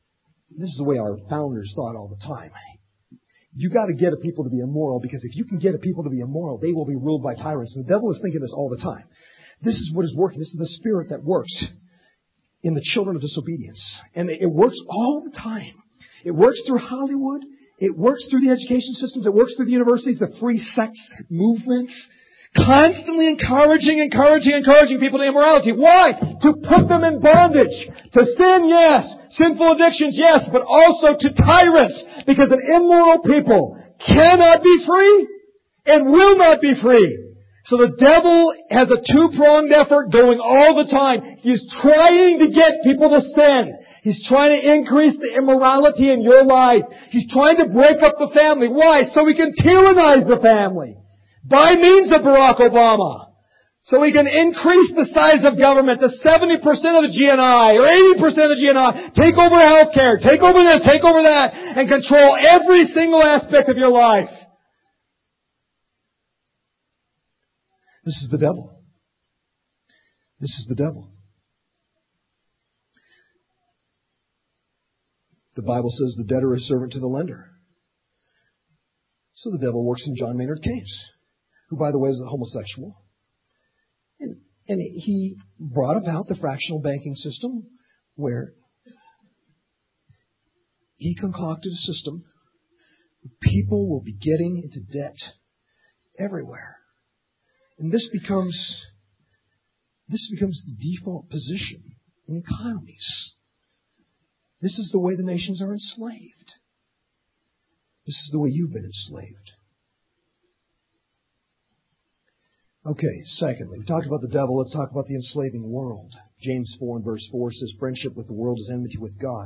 This is the way our founders thought all the time. You got to get a people to be immoral, because if you can get a people to be immoral, they will be ruled by tyrants. And the devil is thinking this all the time. This is what is working. This is the spirit that works in the children of disobedience. And it works all the time. It works through Hollywood. It works through the education systems. It works through the universities, the free sex movements. Constantly encouraging, encouraging, encouraging people to immorality. Why? To put them in bondage. To sin, yes. Sinful addictions, yes. But also to tyrants. Because an immoral people cannot be free and will not be free. So the devil has a two-pronged effort going all the time. He's trying to get people to sin. He's trying to increase the immorality in your life. He's trying to break up the family. Why? So he can tyrannize the family. By means of Barack Obama. So we can increase the size of government to seventy percent of the G N I or eighty percent of the G N I. Take over health care. Take over this. Take over that. And control every single aspect of your life. This is the devil. This is the devil. The Bible says the debtor is servant to the lender. So the devil works in John Maynard Keynes, who, by the way, is a homosexual. And, and he brought about the fractional banking system where he concocted a system where people will be getting into debt everywhere. And this becomes, this becomes the default position in economies. This is the way the nations are enslaved. This is the way you've been enslaved. Okay, secondly, we talked about the devil. Let's talk about the enslaving world. James four and verse four says, friendship with the world is enmity with God.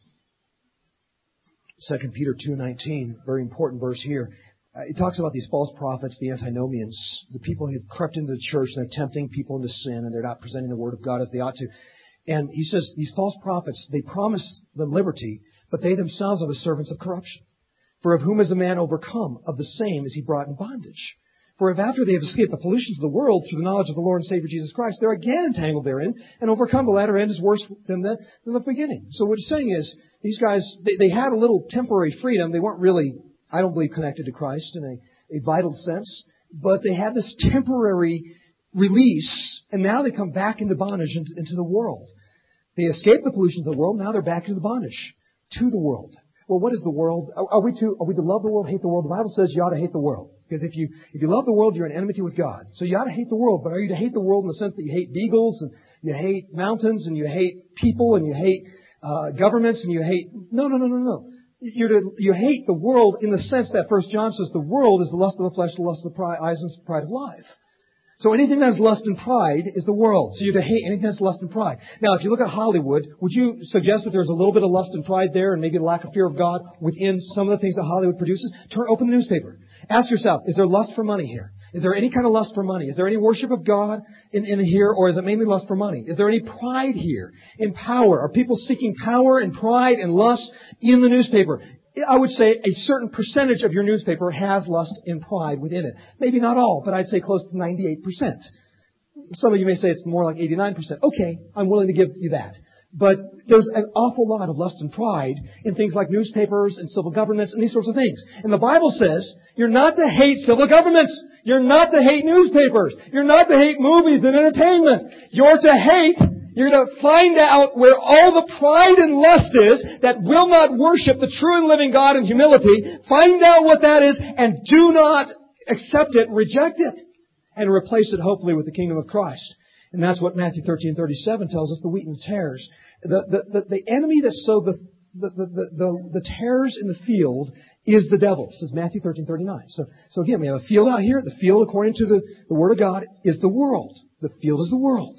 Second Peter two nineteen, very important verse here. Uh, it talks about these false prophets, the antinomians, the people who have crept into the church and they're tempting people into sin and they're not presenting the Word of God as they ought to. And he says these false prophets, they promise them liberty, but they themselves are the servants of corruption. For of whom is a man overcome? Of the same is he brought in bondage. For if after they have escaped the pollutions of the world through the knowledge of the Lord and Savior Jesus Christ, they're again entangled therein and overcome, the latter end is worse than the, than the beginning. So what he's saying is, these guys, they, they had a little temporary freedom. They weren't really, I don't believe, connected to Christ in a, a vital sense. But they had this temporary release, and now they come back into bondage into, into the world. They escaped the pollutions of the world, now they're back into the bondage to the world. Well, what is the world? Are, are we to are we to love the world, hate the world? The Bible says you ought to hate the world. Because if you if you love the world, you're in enmity with God. So you ought to hate the world. But are you to hate the world in the sense that you hate beagles and you hate mountains and you hate people and you hate uh, governments and you hate... No, no, no, no, no. You're to, you hate the world in the sense that First John says the world is the lust of the flesh, the lust of the pride, eyes, and pride of life. So anything that is lust and pride is the world. So you're to hate anything that's lust and pride. Now, if you look at Hollywood, would you suggest that there's a little bit of lust and pride there and maybe a lack of fear of God within some of the things that Hollywood produces? Turn, open the newspaper. Ask yourself, is there lust for money here? Is there any kind of lust for money? Is there any worship of God in, in here, or is it mainly lust for money? Is there any pride here in power? Are people seeking power and pride and lust in the newspaper? I would say a certain percentage of your newspaper has lust and pride within it. Maybe not all, but I'd say close to ninety-eight percent. Some of you may say it's more like eighty-nine percent. Okay, I'm willing to give you that. But there's an awful lot of lust and pride in things like newspapers and civil governments and these sorts of things. And the Bible says you're not to hate civil governments. You're not to hate newspapers. You're not to hate movies and entertainment. You're to hate... You're going to find out where all the pride and lust is that will not worship the true and living God in humility. Find out what that is and do not accept it, reject it, and replace it hopefully with the kingdom of Christ. And that's what Matthew thirteen thirty-seven tells us, the wheat and the tares. The, the, the, the enemy that sowed the, the, the, the, the tares in the field is the devil, says Matthew thirteen thirty-nine. So, so again, we have a field out here. The field, according to the, the Word of God, is the world. The field is the world.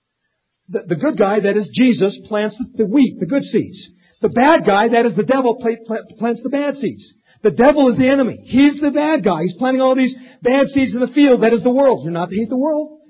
The, the good guy, that is Jesus, plants the wheat, the good seeds. The bad guy, that is the devil, plants the bad seeds. The devil is the enemy. He's the bad guy. He's planting all these bad seeds in the field. That is the world. You're not to hate the world.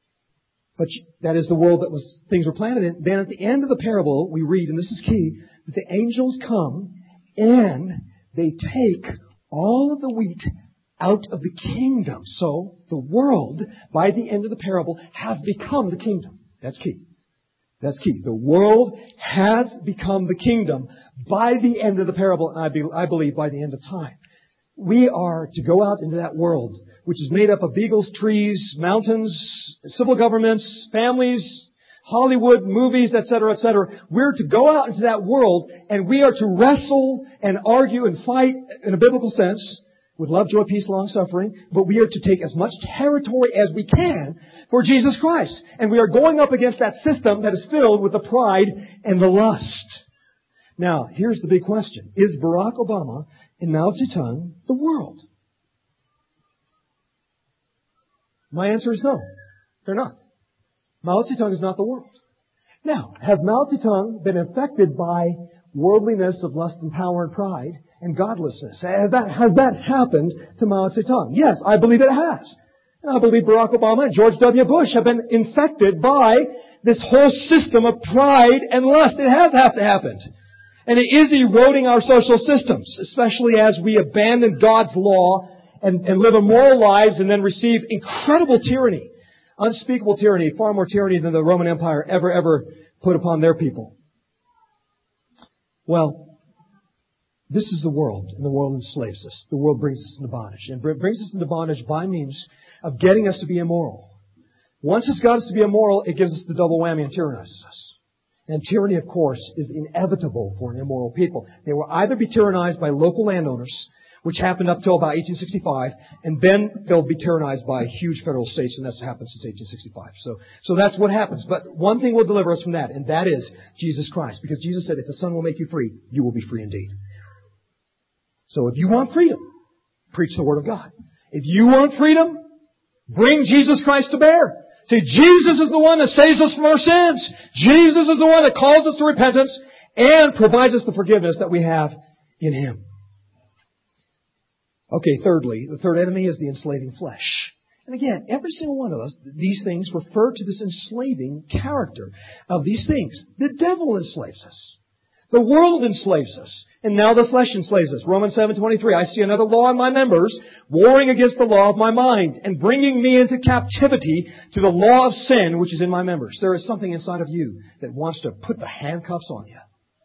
But that is the world that was things were planted in. Then at the end of the parable, we read, and this is key, that the angels come and they take all of the wheat out of the kingdom. So the world, by the end of the parable, has become the kingdom. That's key. That's key. The world has become the kingdom by the end of the parable, and I, be, I believe by the end of time. We are to go out into that world, which is made up of beagles, trees, mountains, civil governments, families, Hollywood, movies, et cetera, et cetera. We're to go out into that world, and we are to wrestle and argue and fight in a biblical sense with love, joy, peace, long suffering, but we are to take as much territory as we can for Jesus Christ. And we are going up against that system that is filled with the pride and the lust. Now, here's the big question. Is Barack Obama and Mao Zedong the world? My answer is no. They're not. Mao Zedong is not the world. Now, has Mao Zedong been affected by worldliness of lust and power and pride and godlessness? Has that, has that happened to Mao Zedong? Yes, I believe it has. And I believe Barack Obama and George W. Bush have been infected by this whole system of pride and lust. It has have to happen. And it is eroding our social systems, especially as we abandon God's law and, and live immoral lives and then receive incredible tyranny. Unspeakable tyranny, far more tyranny than the Roman Empire ever, ever put upon their people. Well, this is the world, and the world enslaves us. The world brings us into bondage. And it brings us into bondage by means of getting us to be immoral. Once it's got us to be immoral, it gives us the double whammy and tyrannizes us. And tyranny, of course, is inevitable for an immoral people. They will either be tyrannized by local landowners, which happened up till about eighteen sixty-five, and then they'll be tyrannized by huge federal states, and that's happened since eighteen sixty-five. So, so that's what happens. But one thing will deliver us from that, and that is Jesus Christ. Because Jesus said, if the Son will make you free, you will be free indeed. So if you want freedom, preach the Word of God. If you want freedom, bring Jesus Christ to bear. See, Jesus is the one that saves us from our sins. Jesus is the one that calls us to repentance and provides us the forgiveness that we have in Him. Okay, thirdly, the third enemy is the enslaving flesh. And again, every single one of us, these things refer to this enslaving character of these things. The devil enslaves us. The world enslaves us. And now the flesh enslaves us. Romans seven twenty-three, I see another law in my members, warring against the law of my mind, and bringing me into captivity to the law of sin which is in my members. There is something inside of you that wants to put the handcuffs on you.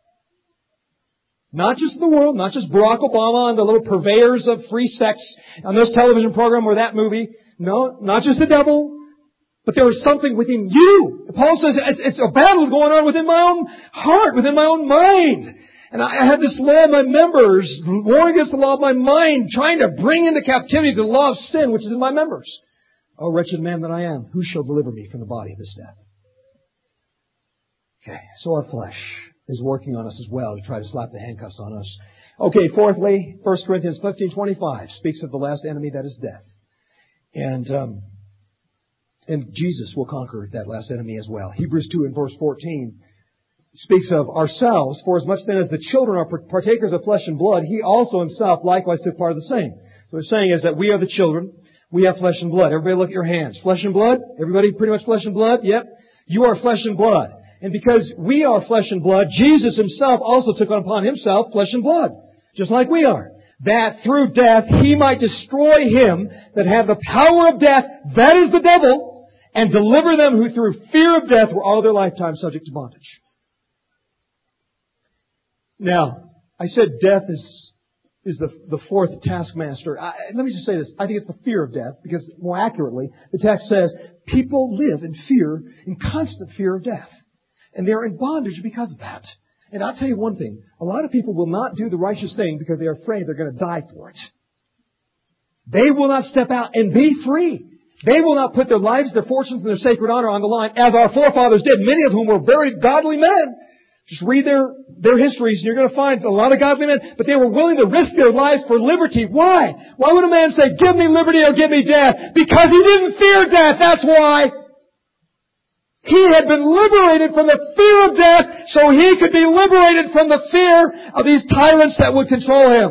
Not just the world, not just Barack Obama and the little purveyors of free sex on this television program or that movie. No, not just the devil. But there is something within you. Paul says it's, it's a battle going on within my own heart, within my own mind. And I, I have this law of my members, warring against the law of my mind, trying to bring into captivity the law of sin which is in my members. Oh, wretched man that I am, who shall deliver me from the body of this death? Okay, so our flesh is working on us as well to try to slap the handcuffs on us. Okay, fourthly, First Corinthians fifteen twenty-five speaks of the last enemy, that is death. And um, and Jesus will conquer that last enemy as well. Hebrews two and verse fourteen speaks of ourselves, for as much then as the children are partakers of flesh and blood, He also Himself likewise took part of the same. What it's saying is that we are the children, we have flesh and blood. Everybody look at your hands. Flesh and blood? Everybody pretty much flesh and blood? Yep. You are flesh and blood. And because we are flesh and blood, Jesus Himself also took upon Himself flesh and blood, just like we are. That through death He might destroy him that had the power of death, that is the devil, and deliver them who through fear of death were all their lifetime subject to bondage. Now, I said death is is the, the fourth taskmaster. I, let me just say this. I think it's the fear of death, because more accurately, the text says people live in fear, in constant fear of death. And they're in bondage because of that. And I'll tell you one thing. A lot of people will not do the righteous thing because they are afraid they're going to die for it. They will not step out and be free. They will not put their lives, their fortunes, and their sacred honor on the line, as our forefathers did, many of whom were very godly men. Just read their, their histories and you're going to find a lot of godly men, but they were willing to risk their lives for liberty. Why? Why would a man say, give me liberty or give me death? Because he didn't fear death. That's why. He had been liberated from the fear of death so he could be liberated from the fear of these tyrants that would control him.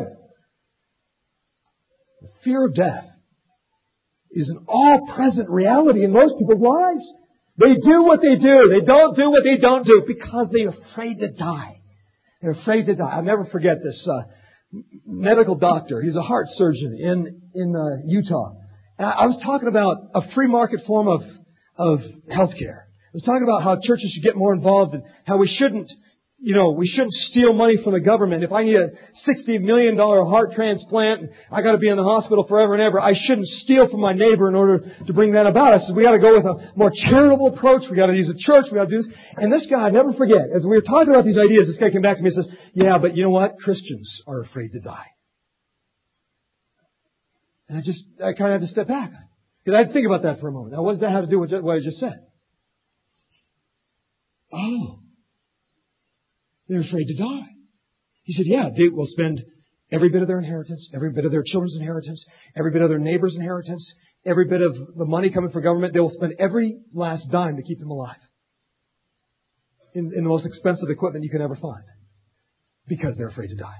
The fear of death is an all-present reality in most people's lives. They do what they do. They don't do what they don't do because they're afraid to die. They're afraid to die. I'll never forget this uh, medical doctor. He's a heart surgeon in in uh, Utah. And I, I was talking about a free market form of of healthcare. was talking about how churches should get more involved and how we shouldn't, you know, we shouldn't steal money from the government. If I need a sixty million dollars heart transplant and I got to be in the hospital forever and ever, I shouldn't steal from my neighbor in order to bring that about. I said, we got to go with a more charitable approach. We got to use a church. We got to do this. And this guy, I never forget, as we were talking about these ideas, this guy came back to me and says, yeah, but you know what? Christians are afraid to die. And I just, I kind of had to step back. Because I had to think about that for a moment. Now, what does that have to do with what I just said? Oh. They're afraid to die. He said, yeah, they will spend every bit of their inheritance, every bit of their children's inheritance, every bit of their neighbor's inheritance, every bit of the money coming from government. They will spend every last dime to keep them alive. In, in the most expensive equipment you can ever find. Because they're afraid to die.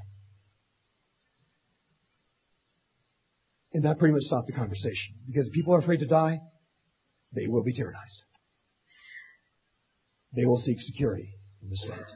And that pretty much stopped the conversation. Because if people are afraid to die, they will be tyrannized. They will seek security in the state.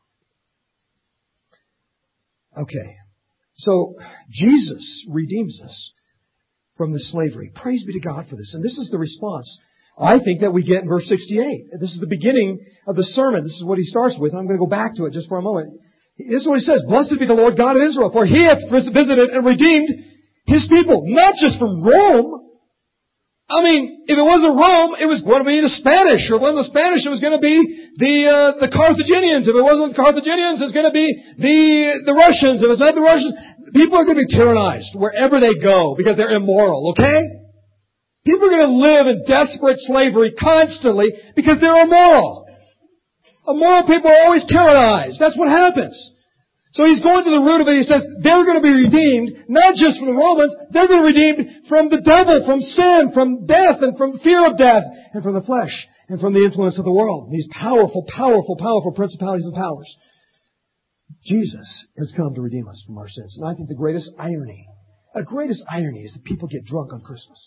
Okay. So, Jesus redeems us from the slavery. Praise be to God for this. And this is the response, I think, that we get in verse sixty-eight. This is the beginning of the sermon. This is what he starts with. I'm going to go back to it just for a moment. This is what he says. Blessed be the Lord God of Israel, for He hath visited and redeemed His people, not just from Rome. I mean, if it wasn't Rome, it was going to be the Spanish. Or if it wasn't the Spanish, it was going to be the uh, the Carthaginians. If it wasn't the Carthaginians, it was going to be the the Russians. If it's not the Russians, people are going to be tyrannized wherever they go because they're immoral, okay? People are going to live in desperate slavery constantly because they're immoral. Immoral people are always tyrannized. That's what happens. So he's going to the root of it. He says they're going to be redeemed, not just from the Romans, they're going to be redeemed from the devil, from sin, from death, and from fear of death, and from the flesh, and from the influence of the world. These powerful, powerful, powerful principalities and powers. Jesus has come to redeem us from our sins. And I think the greatest irony, the greatest irony is that people get drunk on Christmas.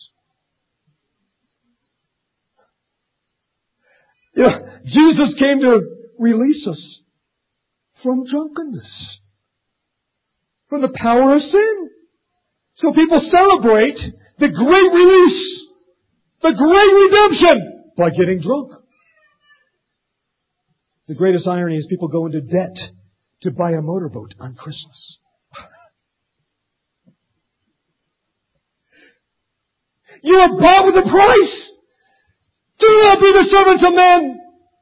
You know, Jesus came to release us from drunkenness, from the power of sin. So people celebrate the great release, the great redemption, by getting drunk. The greatest irony is people go into debt to buy a motorboat on Christmas. You are bought with a price. Do not be the servants of men.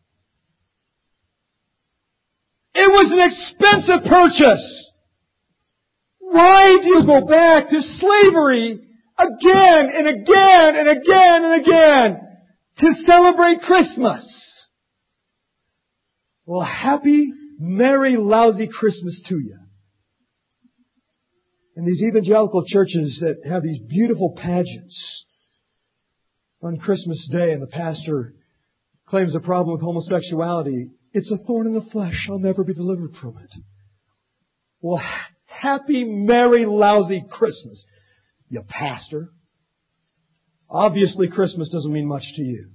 It was an expensive purchase. Why do you go back to slavery again and again and again and again to celebrate Christmas? Well, happy, merry, lousy Christmas to you. And these evangelical churches that have these beautiful pageants on Christmas Day, and the pastor claims a problem with homosexuality. It's a thorn in the flesh. I'll never be delivered from it. Well, happy, merry, lousy Christmas, you pastor. Obviously, Christmas doesn't mean much to you.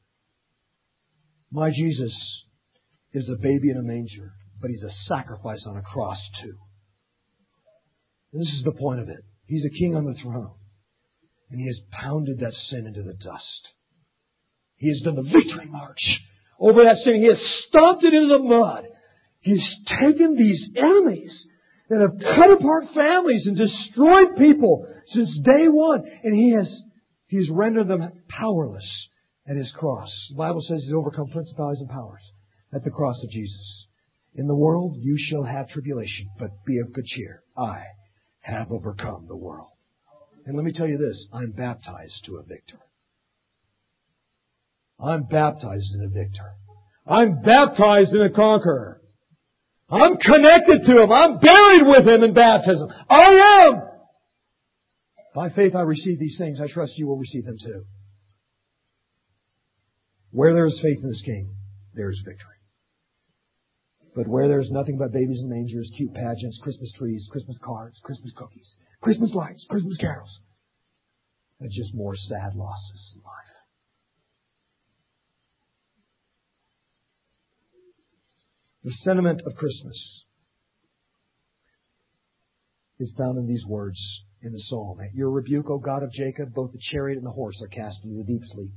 My Jesus is a baby in a manger, but He's a sacrifice on a cross too. And this is the point of it. He's a king on the throne. And He has pounded that sin into the dust. He has done the victory march over that sin. He has stomped it into the mud. He's taken these enemies that have cut apart families and destroyed people since day one. And He has He's rendered them powerless at His cross. The Bible says He's overcome principalities and powers at the cross of Jesus. In the world you shall have tribulation, but be of good cheer. I have overcome the world. And let me tell you this, I'm baptized to a victor. I'm baptized in a victor. I'm baptized in a conqueror. I'm connected to Him. I'm buried with Him in baptism. I am! By faith I receive these things. I trust you will receive them too. Where there is faith in this King, there is victory. But where there is nothing but babies and mangers, cute pageants, Christmas trees, Christmas cards, Christmas cookies, Christmas lights, Christmas carols, and just more sad losses in life. The sentiment of Christmas is found in these words in the psalm. At your rebuke, O God of Jacob, both the chariot and the horse are cast into the deep sleep.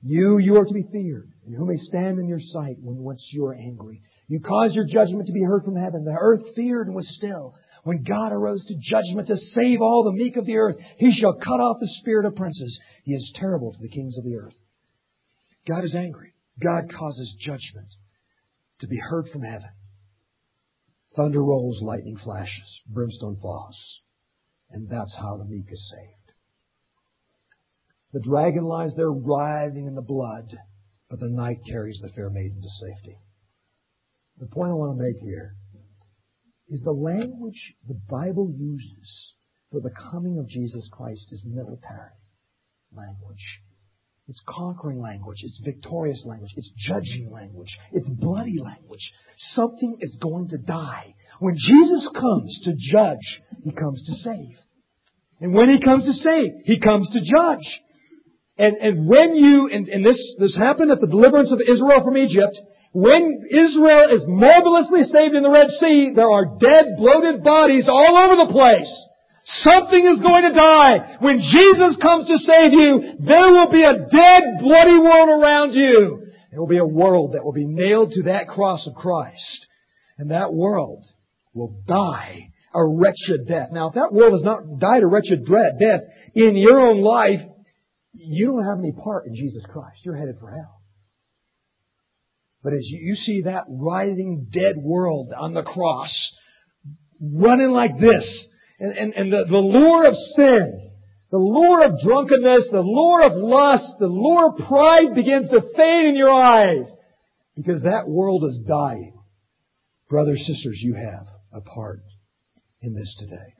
You, you are to be feared, and who may stand in your sight when once you are angry. You caused your judgment to be heard from heaven. The earth feared and was still. When God arose to judgment to save all the meek of the earth, He shall cut off the spirit of princes. He is terrible to the kings of the earth. God is angry. God causes judgment to be heard from heaven. Thunder rolls, lightning flashes, brimstone falls. And that's how the meek is saved. The dragon lies there writhing in the blood, but the night carries the fair maiden to safety. The point I want to make here is the language the Bible uses for the coming of Jesus Christ is military language. It's conquering language. It's victorious language. It's judging language. It's bloody language. Something is going to die. When Jesus comes to judge, He comes to save. And when He comes to save, He comes to judge. And, and when you, and, and this, this happened at the deliverance of Israel from Egypt, when Israel is marvelously saved in the Red Sea, there are dead, bloated bodies all over the place. Something is going to die. When Jesus comes to save you, there will be a dead, bloody world around you. There will be a world that will be nailed to that cross of Christ. And that world will die a wretched death. Now, if that world has not died a wretched death in your own life, you don't have any part in Jesus Christ. You're headed for hell. But as you, you see that writhing, dead world on the cross, running like this, and, and, and the, the lure of sin, the lure of drunkenness, the lure of lust, the lure of pride begins to fade in your eyes. Because that world is dying. Brothers, sisters, you have a part in this today.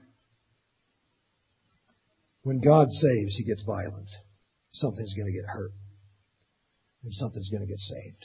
When God saves, He gets violent. Something's going to get hurt. And something's going to get saved.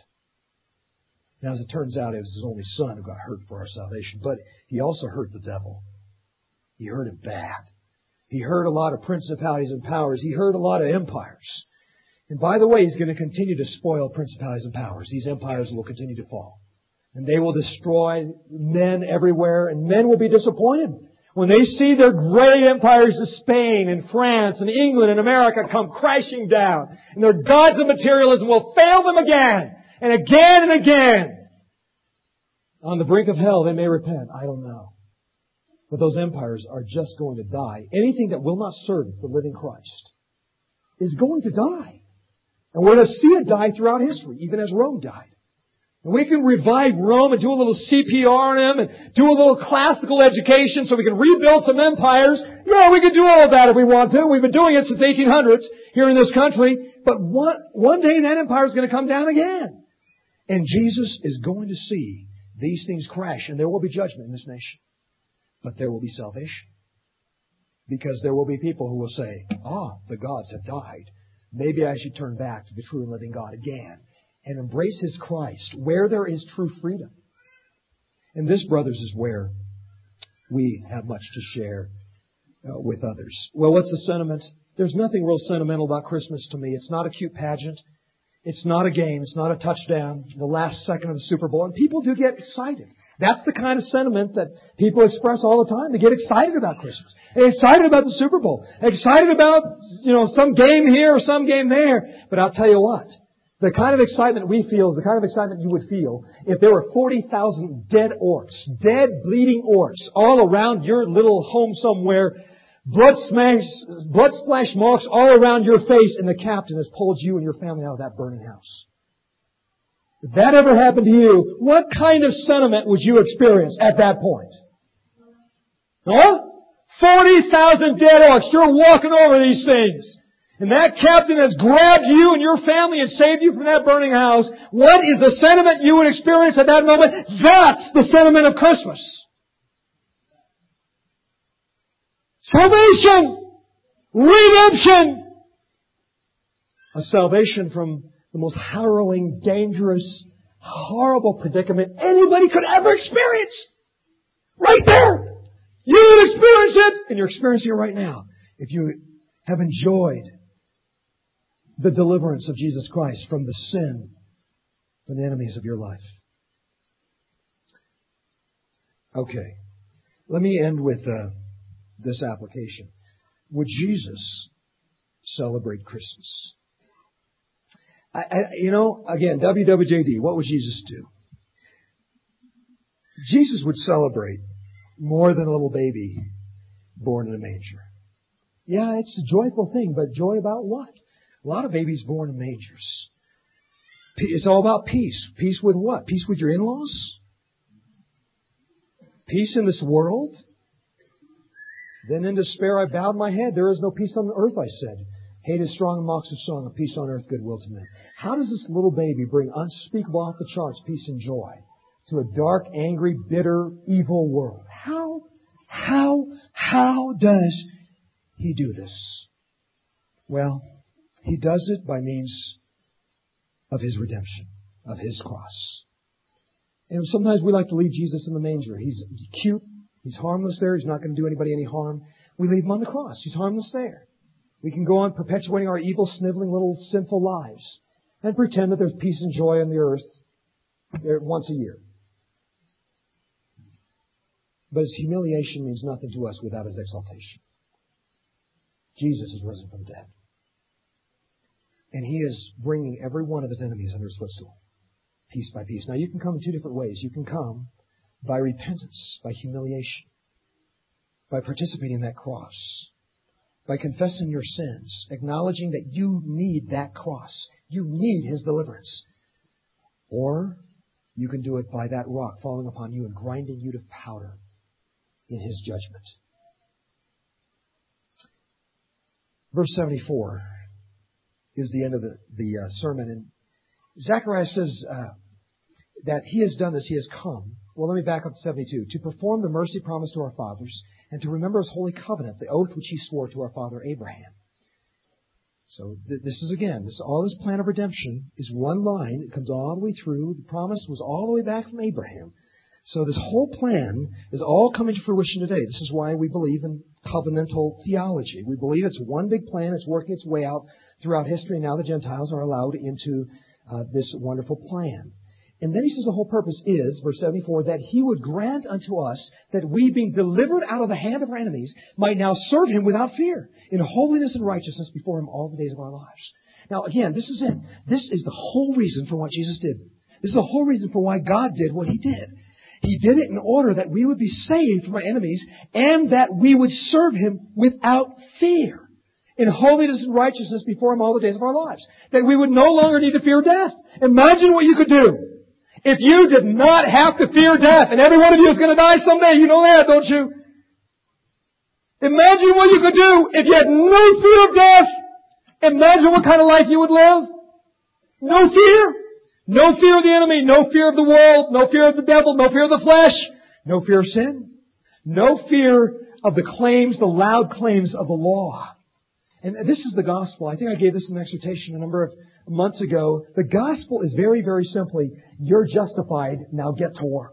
Now, as it turns out, it was His only Son who got hurt for our salvation. But He also hurt the devil. He hurt him bad. He hurt a lot of principalities and powers. He hurt a lot of empires. And by the way, He's going to continue to spoil principalities and powers. These empires will continue to fall. And they will destroy men everywhere. And men will be disappointed when they see their great empires of Spain and France and England and America come crashing down. And their gods of materialism will fail them again and again and again. On the brink of hell, they may repent. I don't know. But those empires are just going to die. Anything that will not serve the living Christ is going to die. And we're going to see it die throughout history, even as Rome died. And we can revive Rome and do a little C P R on them and do a little classical education so we can rebuild some empires. Yeah, we can do all of that if we want to. We've been doing it since eighteen hundreds here in this country. But one, one day that empire is going to come down again. And Jesus is going to see these things crash, and there will be judgment in this nation. But there will be salvation. Because there will be people who will say, ah, the gods have died. Maybe I should turn back to the true and living God again and embrace His Christ where there is true freedom. And this, brothers, is where we have much to share uh, with others. Well, what's the sentiment? There's nothing real sentimental about Christmas to me. It's not a cute pageant. It's not a game. It's not a touchdown, the last second of the Super Bowl. And people do get excited. That's the kind of sentiment that people express all the time. They get excited about Christmas. They're excited about the Super Bowl. They're excited about, you know, some game here or some game there. But I'll tell you what. The kind of excitement we feel is the kind of excitement you would feel if there were forty thousand dead orcs, dead, bleeding orcs, all around your little home somewhere, blood smash, blood splash marks all around your face, and the captain has pulled you and your family out of that burning house. If that ever happened to you, what kind of sentiment would you experience at that point? Huh? forty thousand dead orcs. You're walking over these things. And that captain has grabbed you and your family and saved you from that burning house. What is the sentiment you would experience at that moment? That's the sentiment of Christmas. Salvation! Redemption! A salvation from the most harrowing, dangerous, horrible predicament anybody could ever experience. Right there! You would experience it, and you're experiencing it right now. If you have enjoyed the deliverance of Jesus Christ from the sin, from the enemies of your life. Okay. Let me end with uh, this application. Would Jesus celebrate Christmas? I, I, you know, again, W W J D, what would Jesus do? Jesus would celebrate more than a little baby born in a manger. Yeah, it's a joyful thing, but joy about what? A lot of babies born in mangers. It's all about peace. Peace with what? Peace with your in-laws? Peace in this world? Then in despair I bowed my head. There is no peace on earth, I said. Hate is strong and mocks of song, of peace on earth, goodwill to men. How does this little baby bring unspeakable off the charts peace and joy to a dark, angry, bitter, evil world? How, how, how does He do this? Well, He does it by means of His redemption, of His cross. And sometimes we like to leave Jesus in the manger. He's cute. He's harmless there. He's not going to do anybody any harm. We leave Him on the cross. He's harmless there. We can go on perpetuating our evil, sniveling, little sinful lives and pretend that there's peace and joy on the earth there once a year. But His humiliation means nothing to us without His exaltation. Jesus is risen from the dead. And He is bringing every one of His enemies under His footstool, piece by piece. Now, you can come in two different ways. You can come by repentance, by humiliation, by participating in that cross, by confessing your sins, acknowledging that you need that cross. You need His deliverance. Or you can do it by that rock falling upon you and grinding you to powder in His judgment. Verse seventy-four is the end of the, the uh, sermon. And Zechariah says uh, that He has done this, He has come. Well, let me back up to seventy-two. To perform the mercy promised to our fathers and to remember His holy covenant, the oath which He swore to our father Abraham. So th- this is again, this all this plan of redemption is one line. It comes all the way through. The promise was all the way back from Abraham. So this whole plan is all coming to fruition today. This is why we believe in covenantal theology. We believe it's one big plan. It's working its way out throughout history. Now the Gentiles are allowed into uh, this wonderful plan. And then he says the whole purpose is, verse seventy-four, that He would grant unto us that we, being delivered out of the hand of our enemies, might now serve Him without fear, in holiness and righteousness before Him all the days of our lives. Now again, this is it. This is the whole reason for what Jesus did. This is the whole reason for why God did what He did. He did it in order that we would be saved from our enemies and that we would serve Him without fear, in holiness and righteousness before Him all the days of our lives. That we would no longer need to fear death. Imagine what you could do if you did not have to fear death. And every one of you is going to die someday. You know that, don't you? Imagine what you could do if you had no fear of death. Imagine what kind of life you would live. No fear. No fear of the enemy, no fear of the world, no fear of the devil, no fear of the flesh, no fear of sin, no fear of the claims, the loud claims of the law. And this is the gospel. I think I gave this in an exhortation a number of months ago. The gospel is very, very simply, you're justified, now get to work.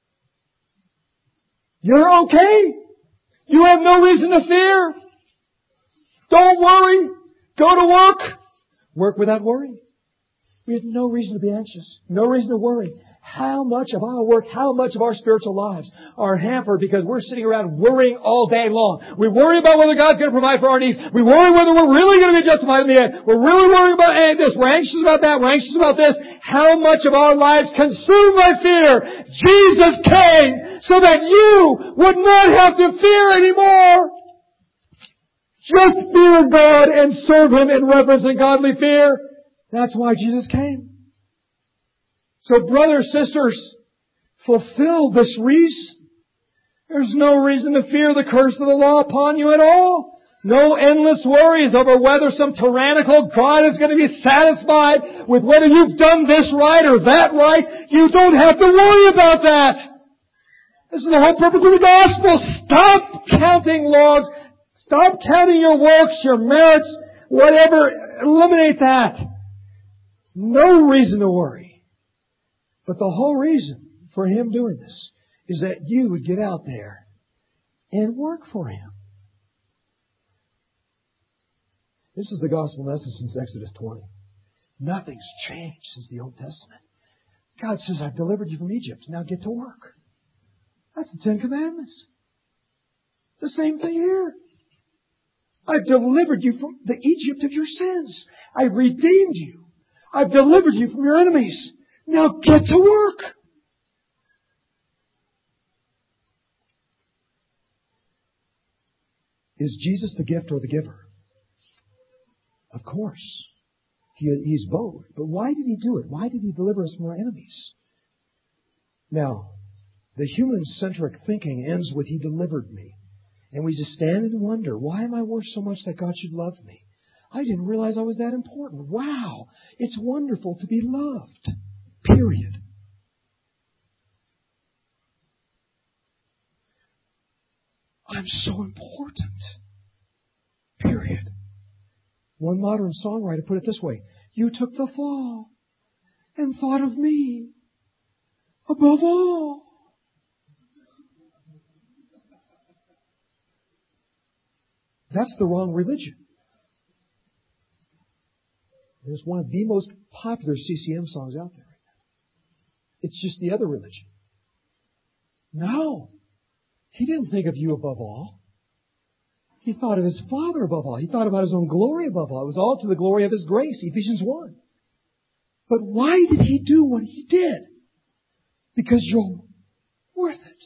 You're okay. You have no reason to fear. Don't worry. Go to work. Work without worry. We have no reason to be anxious, no reason to worry. How much of our work, how much of our spiritual lives are hampered because we're sitting around worrying all day long. We worry about whether God's going to provide for our needs. We worry whether we're really going to be justified in the end. We're really worrying about this. We're anxious about that. We're anxious about this. How much of our lives consumed by fear? Jesus came so that you would not have to fear anymore. Just fear God and serve Him in reverence and godly fear. That's why Jesus came. So brothers, sisters, fulfill this reason. There's no reason to fear the curse of the law upon you at all. No endless worries over whether some tyrannical God is going to be satisfied with whether you've done this right or that right. You don't have to worry about that. This is the whole purpose of the gospel. Stop counting logs. Stop counting your works, your merits, whatever. Eliminate that. No reason to worry. But the whole reason for Him doing this is that you would get out there and work for Him. This is the gospel message since Exodus twenty. Nothing's changed since the Old Testament. God says, I've delivered you from Egypt. Now get to work. That's the Ten Commandments. It's the same thing here. I've delivered you from the Egypt of your sins. I've redeemed you. I've delivered you from your enemies. Now get to work. Is Jesus the gift or the giver? Of course. He, he's both. But why did He do it? Why did He deliver us from our enemies? Now, the human-centric thinking ends with He delivered me. And we just stand and wonder, why am I worth so much that God should love me? I didn't realize I was that important. Wow! It's wonderful to be loved. Period. I'm so important. Period. One modern songwriter put it this way: you took the fall and thought of me above all. That's the wrong religion. It's one of the most popular C C M songs out there right now. It's just the other religion. No. He didn't think of you above all. He thought of His Father above all. He thought about His own glory above all. It was all to the glory of His grace, Ephesians one. But why did He do what He did? Because you're worth it.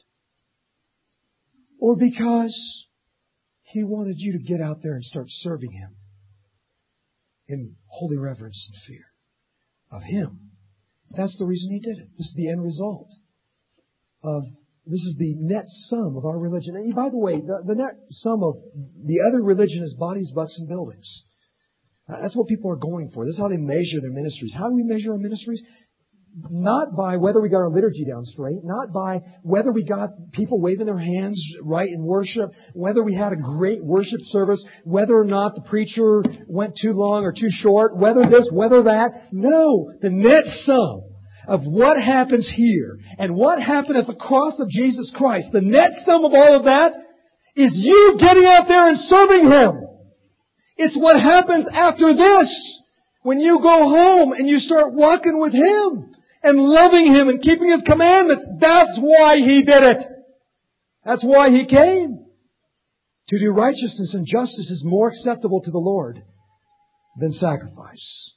Or because He wanted you to get out there and start serving Him in holy reverence and fear of Him. That's the reason He did it. This is the end result of This is the net sum of our religion. And by the way, the, the net sum of the other religion is bodies, butts, and buildings. Uh, that's what people are going for. This is how they measure their ministries. How do we measure our ministries? Not by whether we got our liturgy down straight, not by whether we got people waving their hands right in worship, whether we had a great worship service, whether or not the preacher went too long or too short, whether this, whether that. No, the net sum of what happens here and what happened at the cross of Jesus Christ, the net sum of all of that is you getting out there and serving Him. It's what happens after this when you go home and you start walking with Him and loving Him and keeping His commandments. That's why He did it. That's why He came. To do righteousness and justice is more acceptable to the Lord than sacrifice.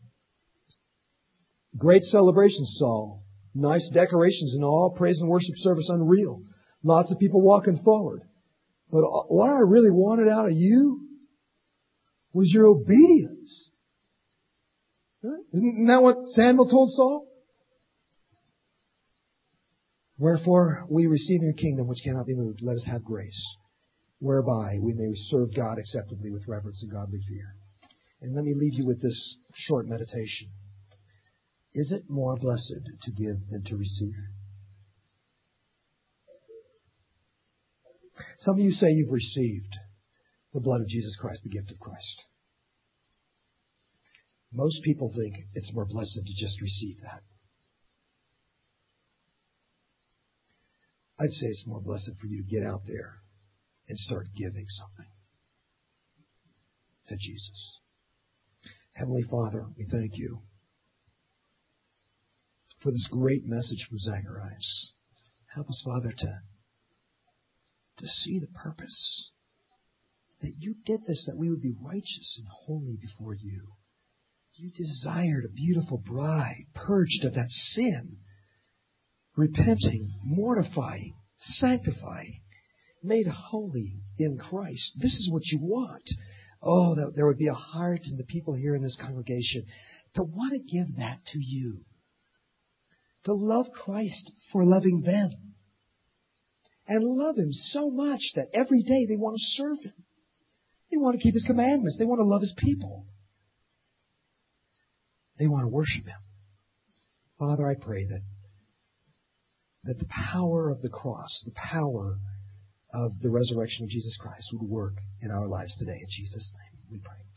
Great celebrations, Saul. Nice decorations and all. Praise and worship service unreal. Lots of people walking forward. But what I really wanted out of you was your obedience. Isn't that what Samuel told Saul? Wherefore, we receiving a kingdom which cannot be moved, let us have grace, whereby we may serve God acceptably with reverence and godly fear. And let me leave you with this short meditation. Is it more blessed to give than to receive? Some of you say you've received the blood of Jesus Christ, the gift of Christ. Most people think it's more blessed to just receive that. I'd say it's more blessed for you to get out there and start giving something to Jesus. Heavenly Father, we thank You for this great message from Zacharias. Help us, Father, to, to see the purpose that You did this, that we would be righteous and holy before You. You desired a beautiful bride, purged of that sin, repenting, mortifying, sanctifying, made holy in Christ. This is what You want. Oh, that there would be a heart in the people here in this congregation to want to give that to You. To love Christ for loving them. And love Him so much that every day they want to serve Him. They want to keep His commandments. They want to love His people. They want to worship Him. Father, I pray that, that the power of the cross, the power of the resurrection of Jesus Christ would work in our lives today. In Jesus' name we pray.